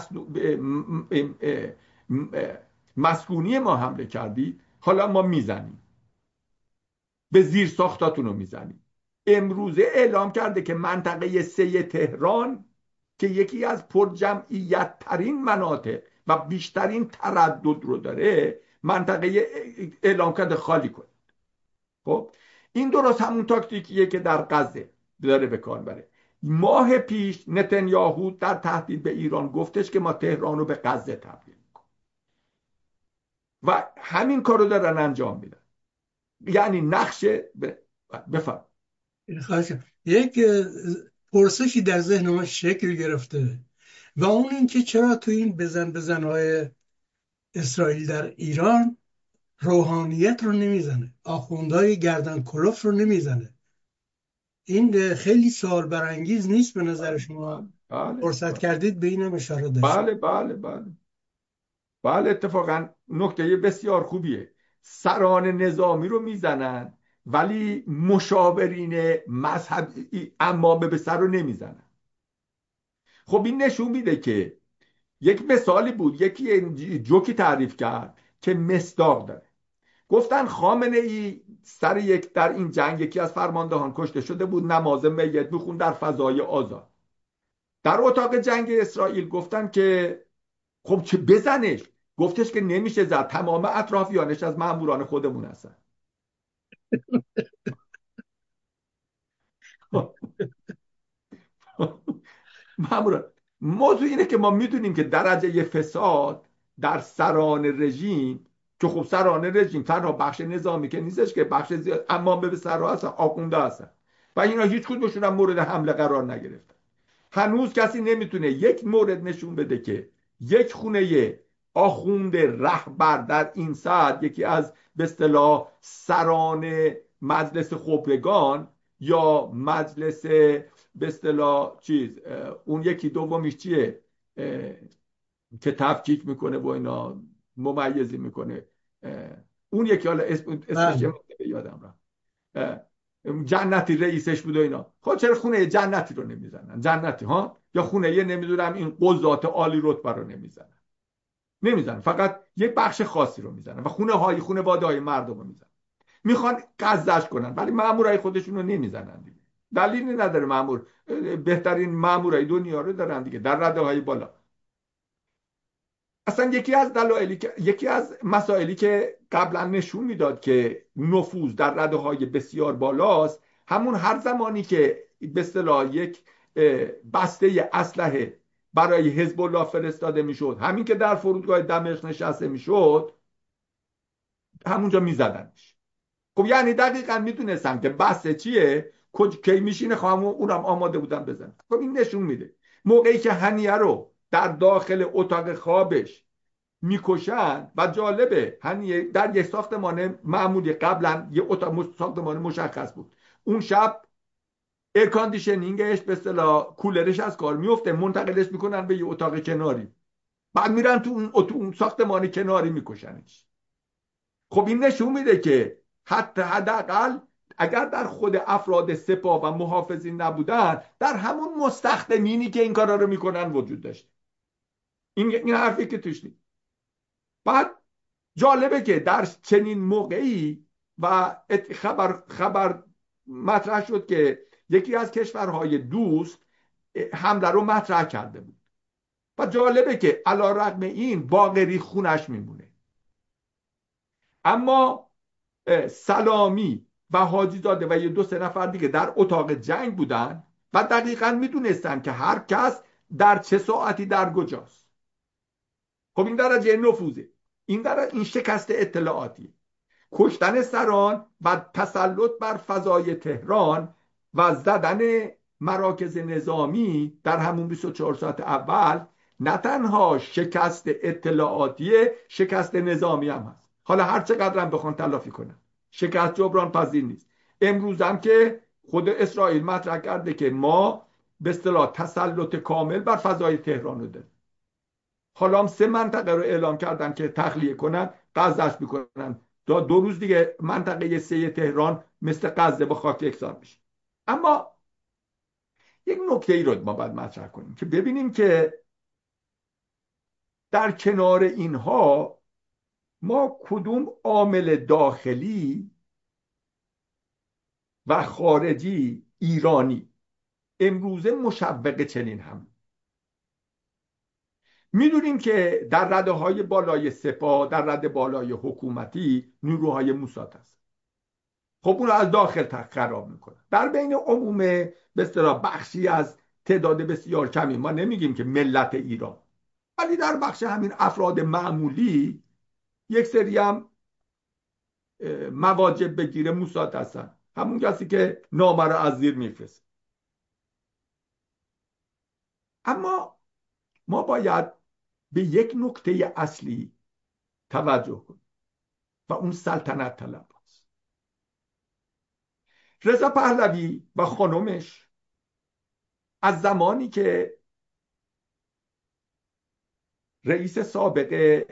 S2: مسکونی ما حمله کردی، حالا ما میزنیم، به زیر ساختاتون رو میزنیم. امروزه اعلام کرده که منطقه سه تهران که یکی از پرجمعیت ترین مناطق و بیشترین تردد رو داره، منطقه اعلام کرده خالی کنه. خب این درست همون تاکتیکیه که در غزه داره به کار بره. ماه پیش نتانیاهو در تهدید به ایران گفتش که ما تهران رو به غزه تبدیل میکنیم و همین کارو دارن انجام میدن. یعنی نقش بفهم
S1: یک پرسشی در ذهن من شکل گرفته و اون این که چرا تو این بزن بزنهای اسرائیل در ایران روحانیت رو نمیزنه، آخوندهای گردن کلوف رو نمیزنه. این خیلی سوال برانگیز نیست به نظر شما؟
S2: بله
S1: فرصت
S2: بله
S1: کردید به اینم اشاره داشت.
S2: بله بله بله بله اتفاقا نکته بسیار خوبیه. سران نظامی رو میزنن ولی مشاورین مذهبی امامه به سر رو نمیزنن. خب این نشون میده که یک مثالی بود، یکی جوکی تعریف کرد که مصداق داره. گفتن خامنه ای سر یک در این جنگ یکی از فرماندهان کشته شده بود، نماز میت میخوند در فضای آزاد. در اتاق جنگ اسرائیل گفتن که خب چه بزنش؟ گفتش که نمیشه زد، تمام اطرافیانش از ماموران خودمون هستن. ماموران. موضوع اینه که ما میدونیم که درجه فساد در سران رژیم، که خب سران رژیم تنها بخش نظامی که نیستش که بخش زیاد اما به سرها هستن، آخونده هستن و اینا هیچ کدومشون هم مورد حمله قرار نگرفتن. هنوز کسی نمیتونه یک مورد نشون بده که یک خونه آخوند رهبر در این ساعت، یکی از به اصطلاح سران مجلس خبرگان یا مجلس به اصطلاح چیز، اون یکی دومیش چیه که تفکیک میکنه و اینا ممیزی میکنه، اون یکی حالا اسم اسمش یادم رفت، جنتی رئیسش بود و اینا. خب چرا خونه جنتی رو نمیزنن؟ جنتی ها یا خونه یه نمیدونم این قضات عالی رتبه رو نمیزنن؟ نمیزنن، فقط یک بخش خاصی رو میزنن و خونه های خونه باده های مردم رو میزنن. میخوان قزش کنن ولی مامورای خودشون رو نمیزنن دیگه. دلیلی نداره مامور بهترین مامورای دنیا رو دارن دیگه در رده های بالا. اصلا یکی از دلایلی که یکی از مسائلی که قبلا نشون میداد که نفوذ در رده های بسیار بالاست، همون هر زمانی که به اصطلاح یک بسته اسلحه برای حزب الله فرستاده میشد، همین که در فرودگاه دمشق نشسته میشد همونجا میزدنش. خب یعنی دقیقا میدونستم که بسته چیه، کی میشینه، خواهم اونم آماده بودن بزن. خب این نشون میده موقعی که هنیه رو در داخل اتاق خوابش میکشن، و جالبه هنیه در یک ساختمان معمولی قبلا یه اتاق ساختمان مشخص بود، اون شب ایرکاندیشنینگش به اصطلاح کولرش از کار میفته، منتقلش میکنن به یه اتاق کناری، بعد میرن تو اون, تو اون ساختمان کناری میکشنش. خب این نشون میده که حتی حداقل اگر در خود افراد سپاه و محافظین نبودن، در همون مستخدمینی که این کارا رو میکنن وجود داشت. این این حرفی که توش نیست. بعد جالبه که در چنین موقعی و خبر خبر مطرح شد که یکی از کشورهای دوست حمله رو مطرح کرده بود، و جالبه که علی رغم این باقری خونش میمونه. اما سلامی و حاجی زاده و یه دو سه نفر دیگه در اتاق جنگ بودن و دقیقا میدونستن که هر کس در چه ساعتی در کجاست. خب این درجه نفوذه، این در این شکست اطلاعاتی، کشتن سران و تسلط بر فضای تهران و زدن مراکز نظامی در همون بیست و چهار ساعت اول نه تنها شکست اطلاعاتی، شکست نظامی هم هست. حالا هر چقدر هم بخوان تلافی کنن، شکست جبران پذیر نیست. امروز هم که خود اسرائیل مطرح کرده که ما به اصطلاح تسلط کامل بر فضای تهران رو داریم. حالا هم سه منطقه رو اعلام کردن که تخلیه کنن، غزهش میکنن. دو, دو روز دیگه منطقه سه تهران مثل غزه با خاک یکسان میشه. اما یک نکته ای رو ما باید مطرح کنیم که ببینیم که در کنار اینها ما کدوم عامل داخلی و خارجی ایرانی امروزه مشوق چنین هم میدونیم که در رده های بالای سپاه، در رده بالای حکومتی نیروهای موساد هست. خب اون از داخل خراب میکنه. در بین عموم به اصطلاح بخشی از تعداد بسیار کمی، ما نمیگیم که ملت ایران، ولی در بخش همین افراد معمولی یک سری هم مواجب بگیره موساد هستن، همون کسی که نامه رو از زیر میفرسته. اما ما باید به یک نکته اصلی توجه کنیم و اون سلطنت طلب است. رضا پهلوی و خانمش از زمانی که رئیس سابق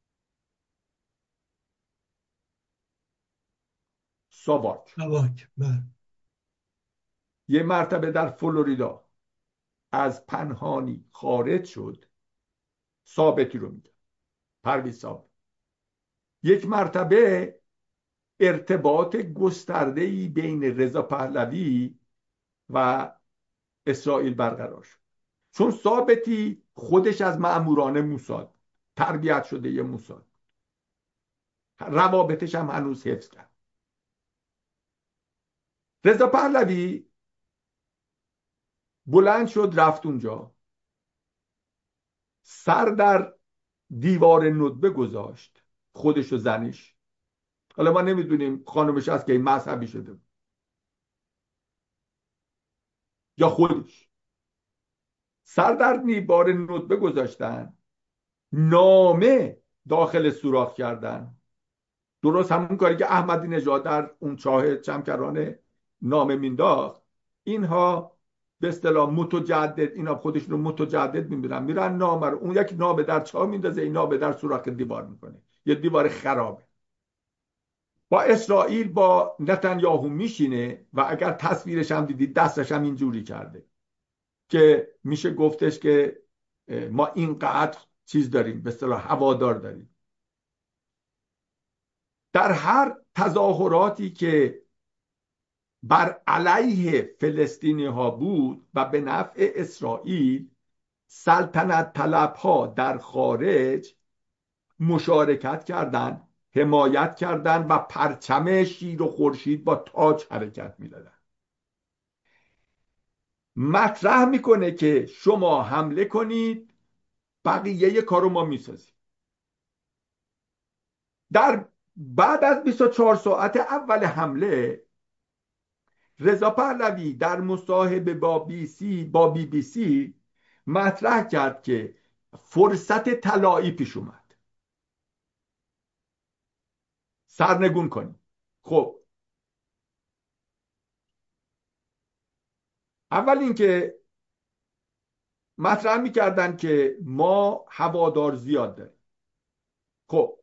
S2: ساواک
S1: ساواک بله
S2: یه مرتبه در فلوریدا از پنهانی خارج شد، ثابتی رو میگه، پرویز ثابت، یک مرتبه ارتباط گسترده‌ای بین رضا پهلوی و اسرائیل برقرار شد، چون ثابتی خودش از مأموران موساد تربیت شده، یه موساد، روابطش هم هنوز حفظ کرد. رضا پهلوی بلند شد رفت اونجا، سر در دیوار ندبه گذاشت، خودش و زنش، حالا ما نمیدونیم خانمش از که این مذهبی شده بود یا خودش، سر در دیوار ندبه گذاشتن، نامه داخل سوراخ کردن، درست همون کاری که احمدی نژاد در اون چاه چمکرانه نامه مینداخت. اینها به اصطلاح متجدد، اینا خودشون رو متجدد میبینن، میرن نامه رو، اون یک نامه در چاه میندازه، این نامه در سوراخ دیوار میکنه، یه دیوار خرابه. با اسرائیل با نتانیاهو میشینه و اگر تصویرش هم دیدید دستش هم اینجوری کرده که میشه گفتش که ما اینقدر چیز داریم، به اصطلاح هوادار داریم. در هر تظاهراتی که بر علیه فلسطینی ها بود و به نفع اسرائیل، سلطنت طلب ها در خارج مشارکت کردند، حمایت کردند و پرچم شیر و خورشید با تاج حرکت میدادند. مطرح میکنه که شما حمله کنید، بقیه کارو ما میسازیم. در بعد از بیست و چهار ساعت اول حمله، رضا پهلوی در مصاحبه با بی سی با بی بی سی مطرح کرد که فرصت طلایی پیش اومد، سرنگون کنیم. خب اول اینکه مطرح میکردن که ما هوادار زیاد داریم. خب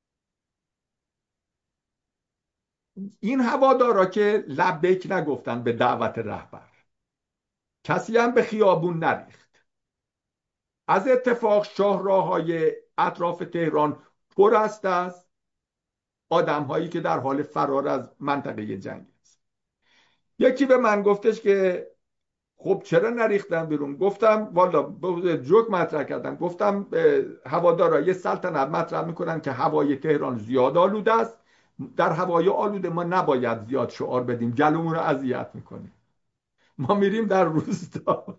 S2: این هوادارا که لبیک نگفتن به دعوت رهبر، کسی هم به خیابون نریخت. از اتفاق شاهراهای اطراف تهران پر است از آدم هایی که در حال فرار از منطقه جنگ است. یکی به من گفتش که خب چرا نریختن بیرون؟ گفتم والا جوک مطرح کردم، گفتم هوادارای سلطنت مطرح میکنن که هوای تهران زیاد آلوده است، در هوای آلوده ما نباید زیاد شعار بدیم، گلومون رو اذیت میکنیم، ما میریم در روستا.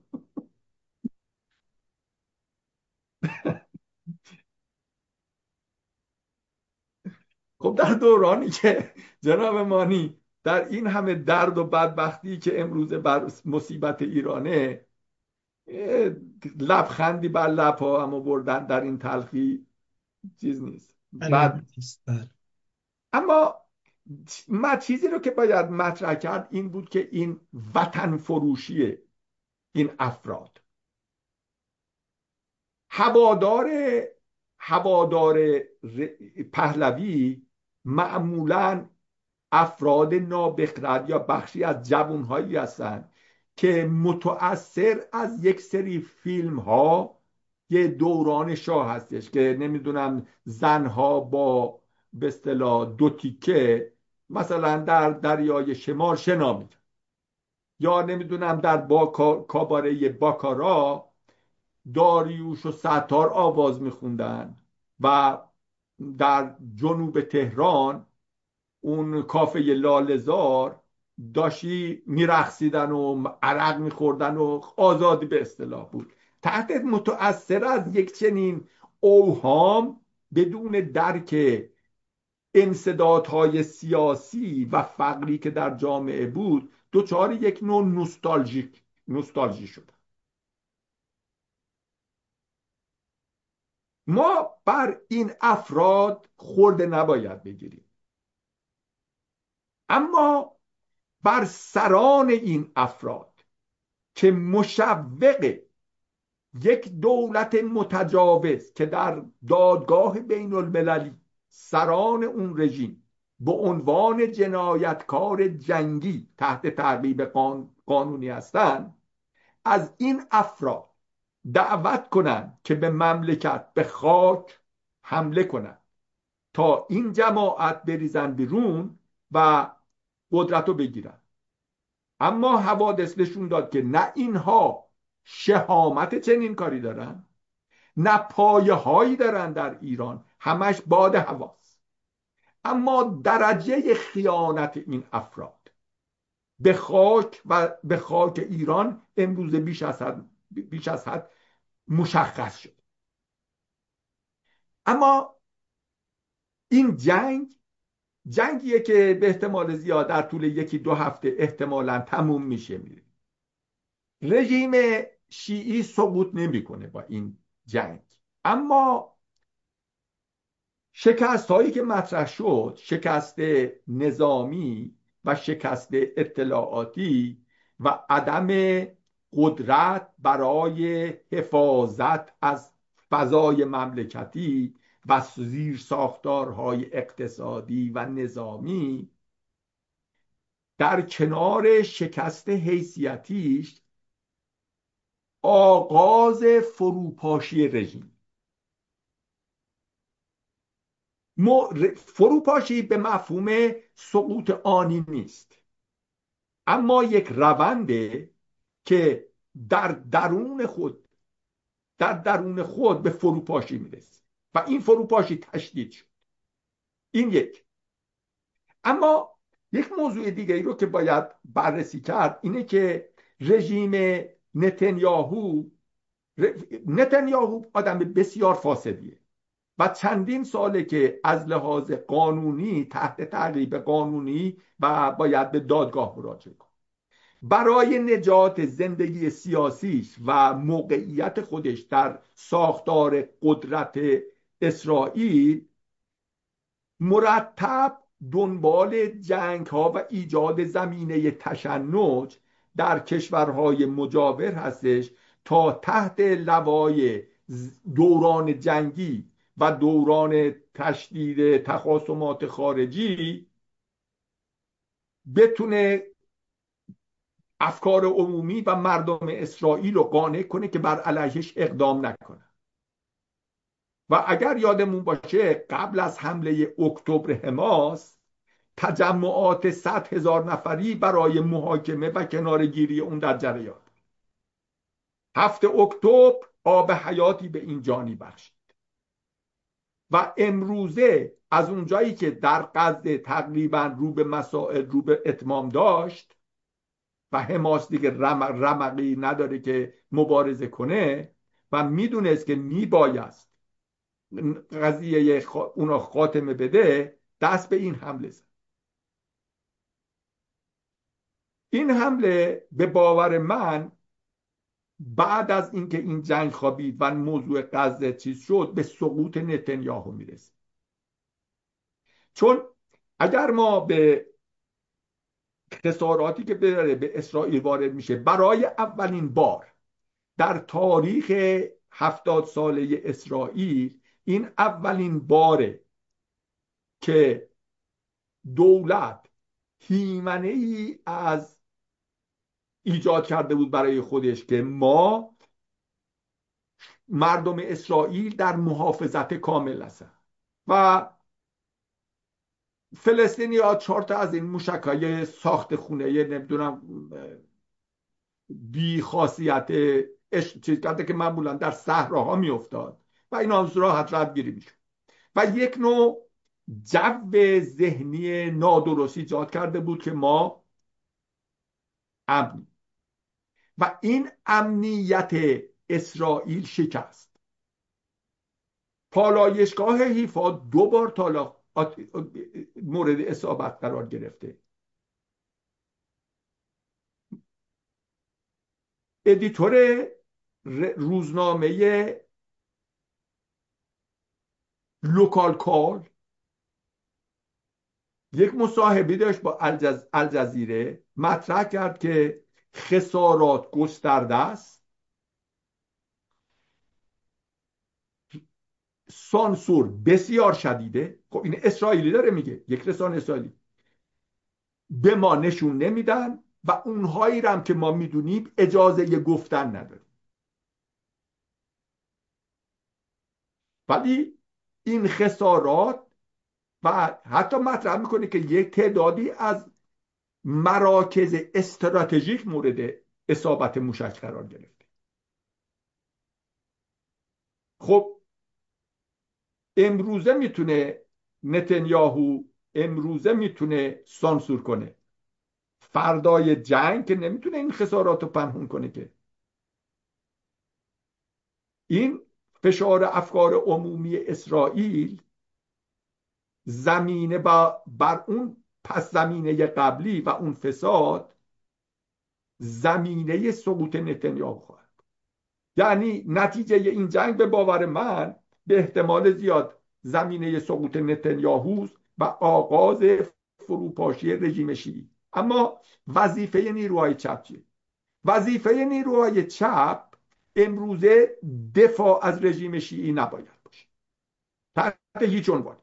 S2: خب در دورانی که جناب مانی در این همه درد و بدبختی که امروزه بر مصیبت ایرانه، لبخندی بر لب ها هم بردن در این تلخی چیز نیست.
S1: بله
S2: بعد
S1: بله.
S2: اما ما چیزی رو که باید مطرح کرد این بود که این وطن فروشی این افراد، هوادار هوادار پهلوی معمولاً افراد نابخرد یا بخشی از جوانهایی هستند که متأثر از یک سری فیلم ها، یه دوران شاه هستش که نمیدونم زنها با به اصطلاح دو تیکه مثلا در دریای شمال شنا میدن، یا نمیدونم در با کاباره باکارا داریوش و ستار آواز میخوندن، و در جنوب تهران اون کافه لالزار داشی میرقصیدن و عرق میخوردن و آزادی به اصطلاح بود. تحت متأثر از یک چنین اوهام بدون درک انسدادهای سیاسی و فقری که در جامعه بود، دوچار یک نوع نوستالژیک نوستالژی شد. ما بر این افراد خورده نباید بگیریم، اما بر سران این افراد که مشوق یک دولت متجاوز که در دادگاه بین المللی سران اون رژیم به عنوان جنایتکار جنگی تحت تعقیب قانونی هستند، از این افراد دعوت کنند که به مملکت به خاک حمله کنند تا این جماعت بریزن بیرون و قدرت رو بگیرن. اما حوادث نشون داد که نه اینها شهامت چنین کاری دارن، نه پایه هایی دارن در ایران، همش باد هواست. اما درجه خیانت این افراد به خاک و به خاک ایران امروز بیش از حد بیش از حد مشخص شد. اما این جنگ جنگیه که به احتمال زیاد در طول یکی دو هفته احتمالاً تموم میشه میره. رژیم شیعی سقوط نمیکنه با این جنگ، اما شکست هایی که مطرح شد، شکست نظامی و شکست اطلاعاتی و عدم قدرت برای حفاظت از فضای مملکتی و زیر ساختارهای اقتصادی و نظامی، در کنار شکست حیثیتیش آغاز فروپاشی رژیم. فروپاشی به مفهوم سقوط آنی نیست، اما یک رونده که در درون خود در درون خود به فروپاشی میرسه و این فروپاشی تشدید شد. این یک. اما یک موضوع دیگه ای رو که باید بررسی کرد اینه که رژیم نتانیاهو نتانیاهو آدم بسیار فاسدیه و چندین ساله که از لحاظ قانونی تحت تعقیب قانونی و باید به دادگاه مراجعه کنه. برای نجات زندگی سیاسیش و موقعیت خودش در ساختار قدرت اسرائیل مرتب دنبال جنگ ها و ایجاد زمینه تشنج در کشورهای مجاور هستش تا تحت لوای دوران جنگی و دوران تشدید تخاصمات خارجی بتونه افکار عمومی و مردم اسرائیل رو قانع کنه که بر علیهش اقدام نکنه. و اگر یادمون باشه قبل از حمله اکتبر حماس تجمعات صد هزار نفری برای محاکمه و کنارگیری اون در جریان. هفت اکتبر آب حیاتی به این جانی بخشید و امروزه از اونجایی که در غزه تقریبا رو به مسائل رو به اتمام داشت و حماس دیگه رمقی نداره که مبارزه کنه و میدونست که میبایست قضیه اونا خاتمه بده، دست به این حمله زد. این حمله به باور من بعد از اینکه این جنگ خوابید و موضوع غزه چیز شد به سقوط نتانیاهو میرسه. چون اگر ما به خساراتی که داره به اسرائیل وارد میشه برای اولین بار در تاریخ هفتاد ساله اسرائیل این اولین باره که دولت هیمنه ای از ایجاد کرده بود برای خودش که ما مردم اسرائیل در محافظت کامل هستن و فلسطینی ها چهار تا از این موشکای ساخت خونه نمیدونم بی خاصیت چیز کرده که معمولا در صحراها میافتاد و اینا راحت ردگیری میشه و یک نوع جو ذهنی نادرست ایجاد کرده بود که ما امنی و این امنیت اسرائیل شکست. پالایشگاه حیفا دو بار تالا مورد اصابت قرار گرفته. ادیتور روزنامه لوکال کال یک مصاحبه داشت با الجز... الجزیره مطرح کرد که خسارات گسترده است، سانسور بسیار شدیده. خب این اسرائیلی داره میگه، یک رسانه اسرائیلی، به ما نشون نمیدن و اونهایی رو هم که ما میدونیم اجازه گفتن نداریم. ولی این خسارات و حتی مطرح میکنه که یک تعدادی از مراکز استراتژیک مورد اصابت موشک قرار گرفته. خب امروزه میتونه نتانیاهو امروزه میتونه سانسور کنه، فردای جنگ که نمیتونه این خسارات رو پنهون کنه. که این فشار افکار عمومی اسرائیل زمینه بر اون پس زمینه قبلی و اون فساد زمینه سقوط نتانیاهو خواهد. یعنی نتیجه این جنگ به باور من به احتمال زیاد زمینه سقوط نتانیاهوست و آغاز فروپاشی رژیم شیعی. اما وظیفه نیروهای چپ چیه؟ وظیفه نیروهای چپ امروزه دفاع از رژیم شیعی نباید باشه تحت هیچ عنوان،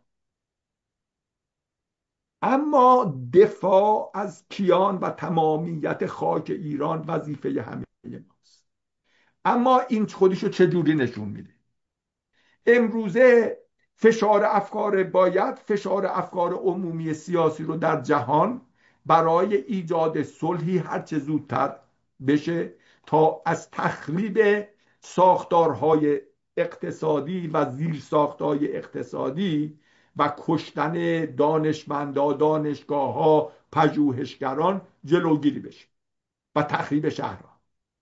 S2: اما دفاع از کیان و تمامیت خاک ایران وظیفه همه ماست. اما این خودشو چجوری نشون میده؟ امروزه فشار افکار باید فشار افکار عمومی سیاسی رو در جهان برای ایجاد صلحی هرچه زودتر بشه تا از تخریب ساختارهای اقتصادی و زیر ساختارهای اقتصادی و کشتن دانشمندا، دانشگاه ها، پژوهشگران جلوگیری بشه و تخریب شهرها.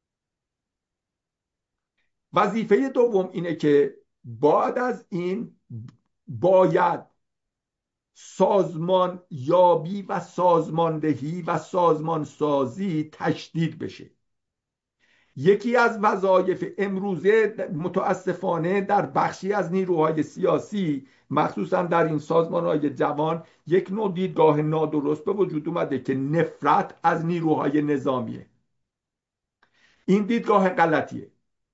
S2: وظیفه دوم اینه که بعد از این باید سازمان یابی و سازماندهی و سازمان سازی تشدید بشه. یکی از وظایف امروزه متاسفانه در بخشی از نیروهای سیاسی، مخصوصا در این سازمانهای جوان، یک نوع دیدگاه نادرست به وجود اومده که نفرت از نیروهای نظامیه. این دیدگاه غلطیه.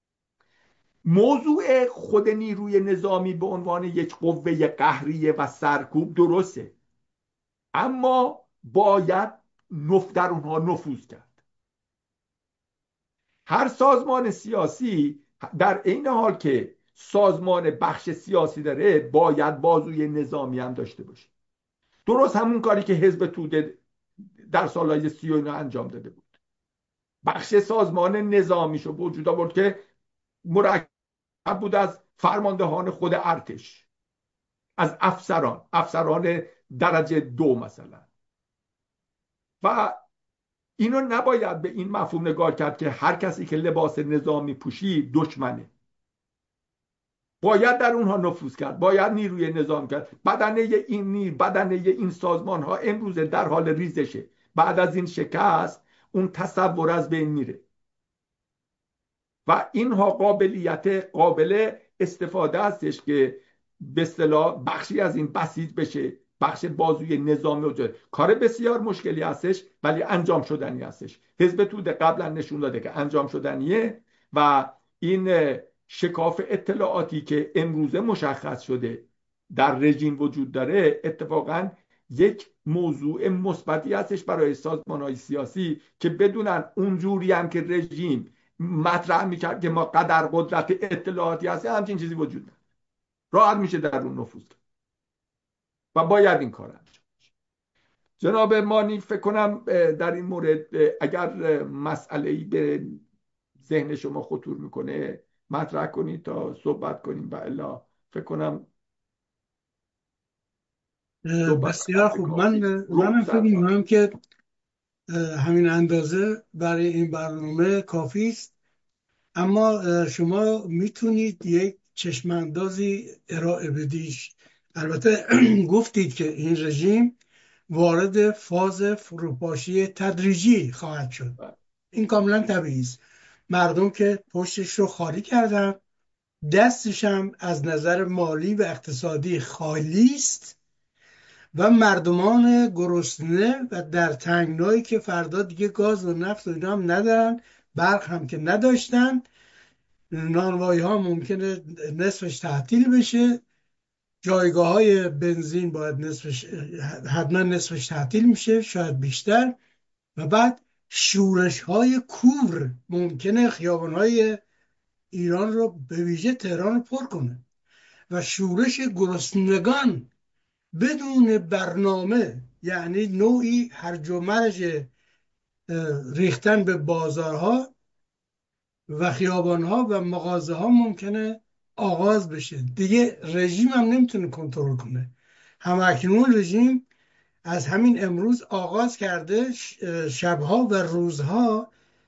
S2: موضوع خود نیروی نظامی به عنوان یک قوه قهریه و سرکوب درسته، اما باید نف در اونها نفوذ کرد. هر سازمان سیاسی در عین حال که سازمان بخش سیاسی داره باید بازوی نظامی هم داشته باشه. درست همون کاری که حزب توده در سالهای سی و اینا انجام داده بود. بخش سازمان نظامیشو به وجود آورد که مرکب بود از فرماندهان خود ارتش، از افسران افسران درجه دو مثلا. و اینو نباید به این مفهوم نگاه کرد که هر کسی که لباس نظامی پوشی دشمنه. باید در اونها نفوذ کرد، باید نیروی نظام کرد. بدنه این نیر بدنه این سازمان ها امروز در حال ریزشه. بعد از این شکست اون تصور از بین میره و اینها قابلیت قابل استفاده هستش که به اصطلاح بخشی از این بسیج بشه، بخش بازوی نظامی وجود. کار بسیار مشکلی هستش ولی انجام شدنی هستش. حزب توده قبلا نشون داده که انجام شدنیه و این شکاف اطلاعاتی که امروزه مشخص شده در رژیم وجود داره اتفاقا یک موضوع مثبتی هستش برای سازمان‌های سیاسی که بدونن اونجوری هم که رژیم مطرح میکرد که ما قدر قدرت اطلاعاتی هست، همچین چیزی وجود نداره. راحت میشه در اون نفوذ کرد و باید این کار انجام. جناب مانی فکر کنم در این مورد اگر مسئله‌ای به ذهن شما خطور میکنه مطرح کنید تا صحبت کنیم و الا فکر کنم صحبت
S1: بسیار خوب. من من فکر میکنم که همین اندازه برای این برنامه کافی است، اما شما میتونید یک چشماندازی ارائه بدیش. البته گفتید که این رژیم وارد فاز فروپاشی تدریجی خواهد شد. این کاملا طبیعی است. مردم که پشتش رو خالی کردن، دستش هم از نظر مالی و اقتصادی خالی است و مردمان گرسنه و در تنگنایی که فردا دیگه گاز و نفت و اینا هم ندارن، برق هم که نداشتن، نانوایی ها ممکنه نصفش تعطیل بشه، جایگاه های بنزین باید نصفش حتما نصفش تعطیل میشه، شاید بیشتر. و بعد شورش های کور ممکنه خیابان های ایران رو به ویژه تهران رو پر کنه و شورش گرسنگان بدون برنامه، یعنی نوعی هرج و مرج ریختن به بازارها و خیابانها و مغازه ها ممکنه آغاز بشه. دیگه رژیم هم نمیتونه کنترل کنه. همکنون رژیم از همین امروز آغاز کرده شبها و روزها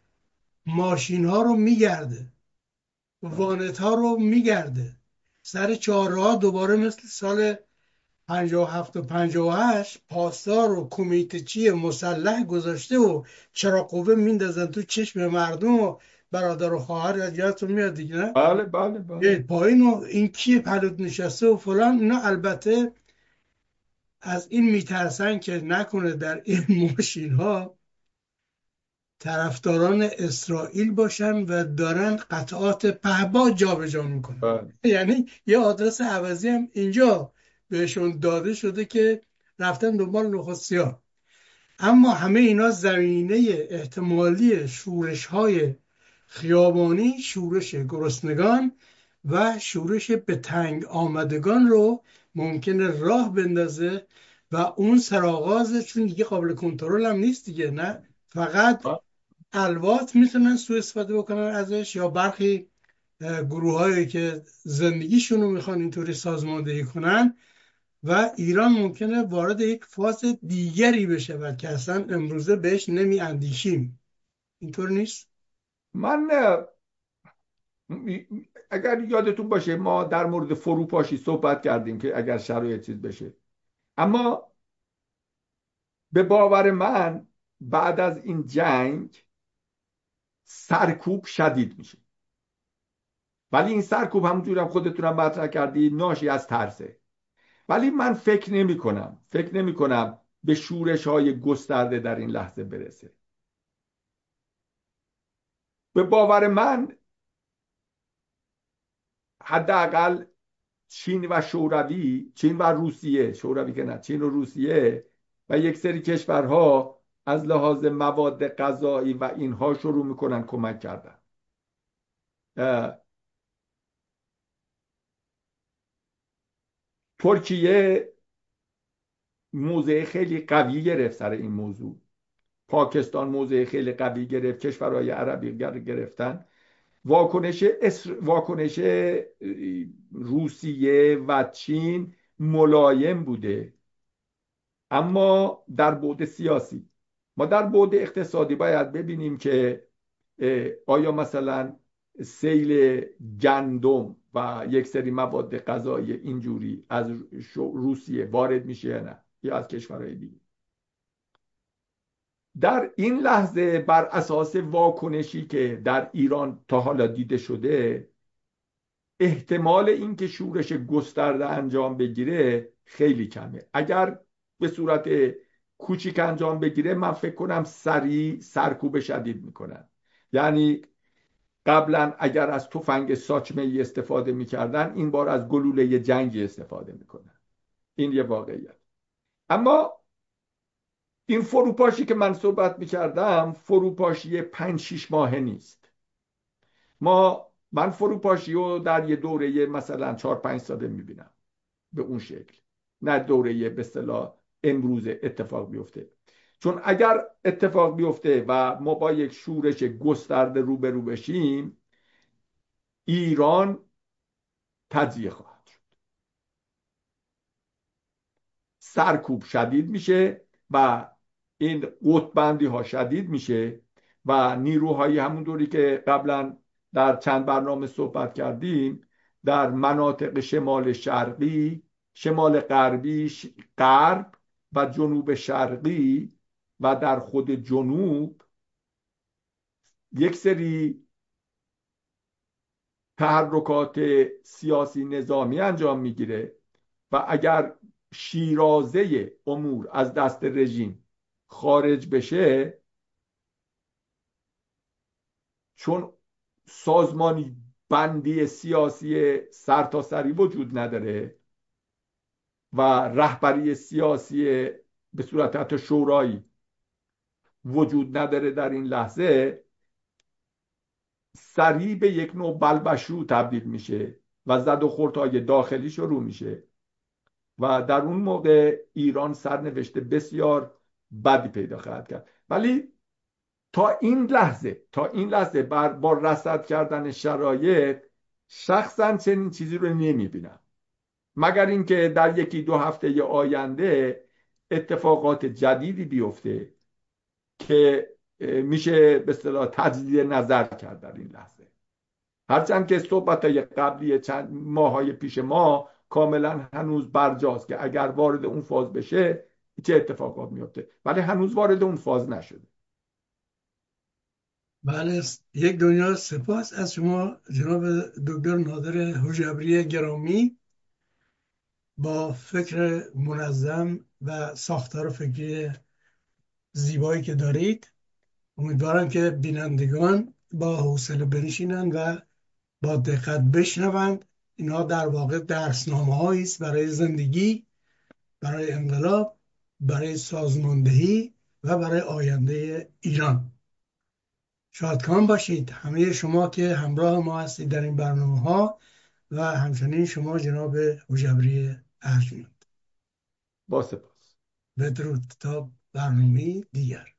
S1: ماشین ها رو میگرده، وانت ها رو میگرده سر چهارراه، دوباره مثل سال پنجاه و هفت و پنجاه و هشت پاسدار و کمیته چی مسلح گذاشته و چراغ قوه میندازن تو چشم مردم و برادر و خواهر، یادتون میاد دیگه نه؟
S2: بله بله بله.
S1: پایین و این کیه پلوت نشسته و فلان. اینا البته از این میترسن که نکنه در این ماشین ها طرفداران اسرائیل باشن و دارن قطعات پهباد جابجا میکنن.
S2: بله.
S1: یعنی یه آدرس عوضی هم اینجا بهشون داده شده که رفتن دنبال نخستی‌ها. اما همه اینا زمینه احتمالی شورش های خیابانی، شورش گرسنگان و شورش به تنگ آمدگان رو ممکنه راه بندازه و اون سرآغازه، چون دیگه قابل کنترل هم نیست دیگه. نه فقط الوات میتونن سوء استفاده بکنن ازش، یا برخی گروه هایی که زندگیشون رو میخوان اینطوری سازماندهی کنن، و ایران ممکنه وارد یک فاز دیگری بشه و که اصلا امروزه بهش نمی اندیشیم. اینطور نیست؟
S2: من اگر یادتون باشه ما در مورد فروپاشی صحبت کردیم که اگر شرایط چیز بشه، اما به باور من بعد از این جنگ سرکوب شدید میشه. ولی این سرکوب همونجور هم خودتونم مطرح کردی ناشی از ترسه. ولی من فکر نمی کنم فکر نمی کنم به شورش های گسترده در این لحظه برسه. به باور من حداقل چین و شوروی، چین و روسیه، شوروی که نه، چین و روسیه و یک سری کشورها از لحاظ مواد غذایی و اینها شروع میکنن کمک کردن. ترکیه موضع خیلی قوی گرفت سر این موضوع، پاکستان موضع خیلی قوی گرفت، کشورهای عربی گرفتن. واکنش اسر... واکنش روسیه و چین ملایم بوده، اما در بعد سیاسی. ما در بعد اقتصادی باید ببینیم که آیا مثلا سیل گندم و یک سری مواد غذایی اینجوری از روسیه وارد میشه یا نه، یا از کشورهای دیگه. در این لحظه بر اساس واکنشی که در ایران تا حالا دیده شده، احتمال اینکه شورش گسترده انجام بگیره خیلی کمه. اگر به صورت کوچیک انجام بگیره، من فکر کنم سریع سرکوب شدید میکنن. یعنی قبلا اگر از تفنگ ساچمه ای استفاده میکردن، این بار از گلوله جنگی استفاده میکنن. این یه واقعیت. اما این فروپاشی که من صحبت میکردم فروپاشی پنج شیش ماهه نیست. ما من فروپاشی رو در یه دوره مثلا چهار پنج ساله میبینم به اون شکل، نه دوره به اصطلاح امروز اتفاق بیفته. چون اگر اتفاق بیفته و ما با یک شورش گسترده روبرو بشیم، ایران تجزیه خواهد شد، سرکوب شدید میشه و این قطبندی ها شدید میشه و نیروهایی همونطوری که قبلا در چند برنامه صحبت کردیم در مناطق شمال شرقی، شمال غربی، غرب و جنوب شرقی و در خود جنوب یک سری تحرکات سیاسی نظامی انجام میگیره و اگر شیرازه امور از دست رژیم خارج بشه، چون سازمانی بندی سیاسی سرتاسری وجود نداره و رهبری سیاسی به صورت حتی شورایی وجود نداره در این لحظه، سریع به یک نوع بلبشو تبدیل میشه و زد و خوردهای داخلی شروع میشه و در اون موقع ایران سرنوشت بسیار بدی پیدا خواهد کرد. ولی تا این لحظه تا این لحظه بر با رصد کردن شرایط شخصا چنین چیزی رو نمیبینم، مگر اینکه در یکی دو هفته آینده اتفاقات جدیدی بیفته که میشه به اصطلاح تجدید نظر کرد در این لحظه. هرچند که صحبت‌های قبلی چند ماهای پیش ما کاملا هنوز برجاست که اگر وارد اون فاز بشه چه اتفاقات میفته، ولی هنوز وارد اون فاز نشده.
S1: بله، یک دنیا سپاس از شما جناب دکتر نادر هوجبری گرامی. با فکر منظم و ساختار فکری زیبایی که دارید، امیدوارم که بینندگان با حوصله بنشینند و با دقت بشنوند. اینها در واقع درسنامه‌هایی است برای زندگی، برای انقلاب، برای سازماندهی و برای آینده ایران. شادکام باشید همه شما که همراه ما هستید در این برنامه ها و همچنین شما جناب هوجبری ارجمند.
S2: با سپاس.
S1: بدرود تا برنامه دیگر.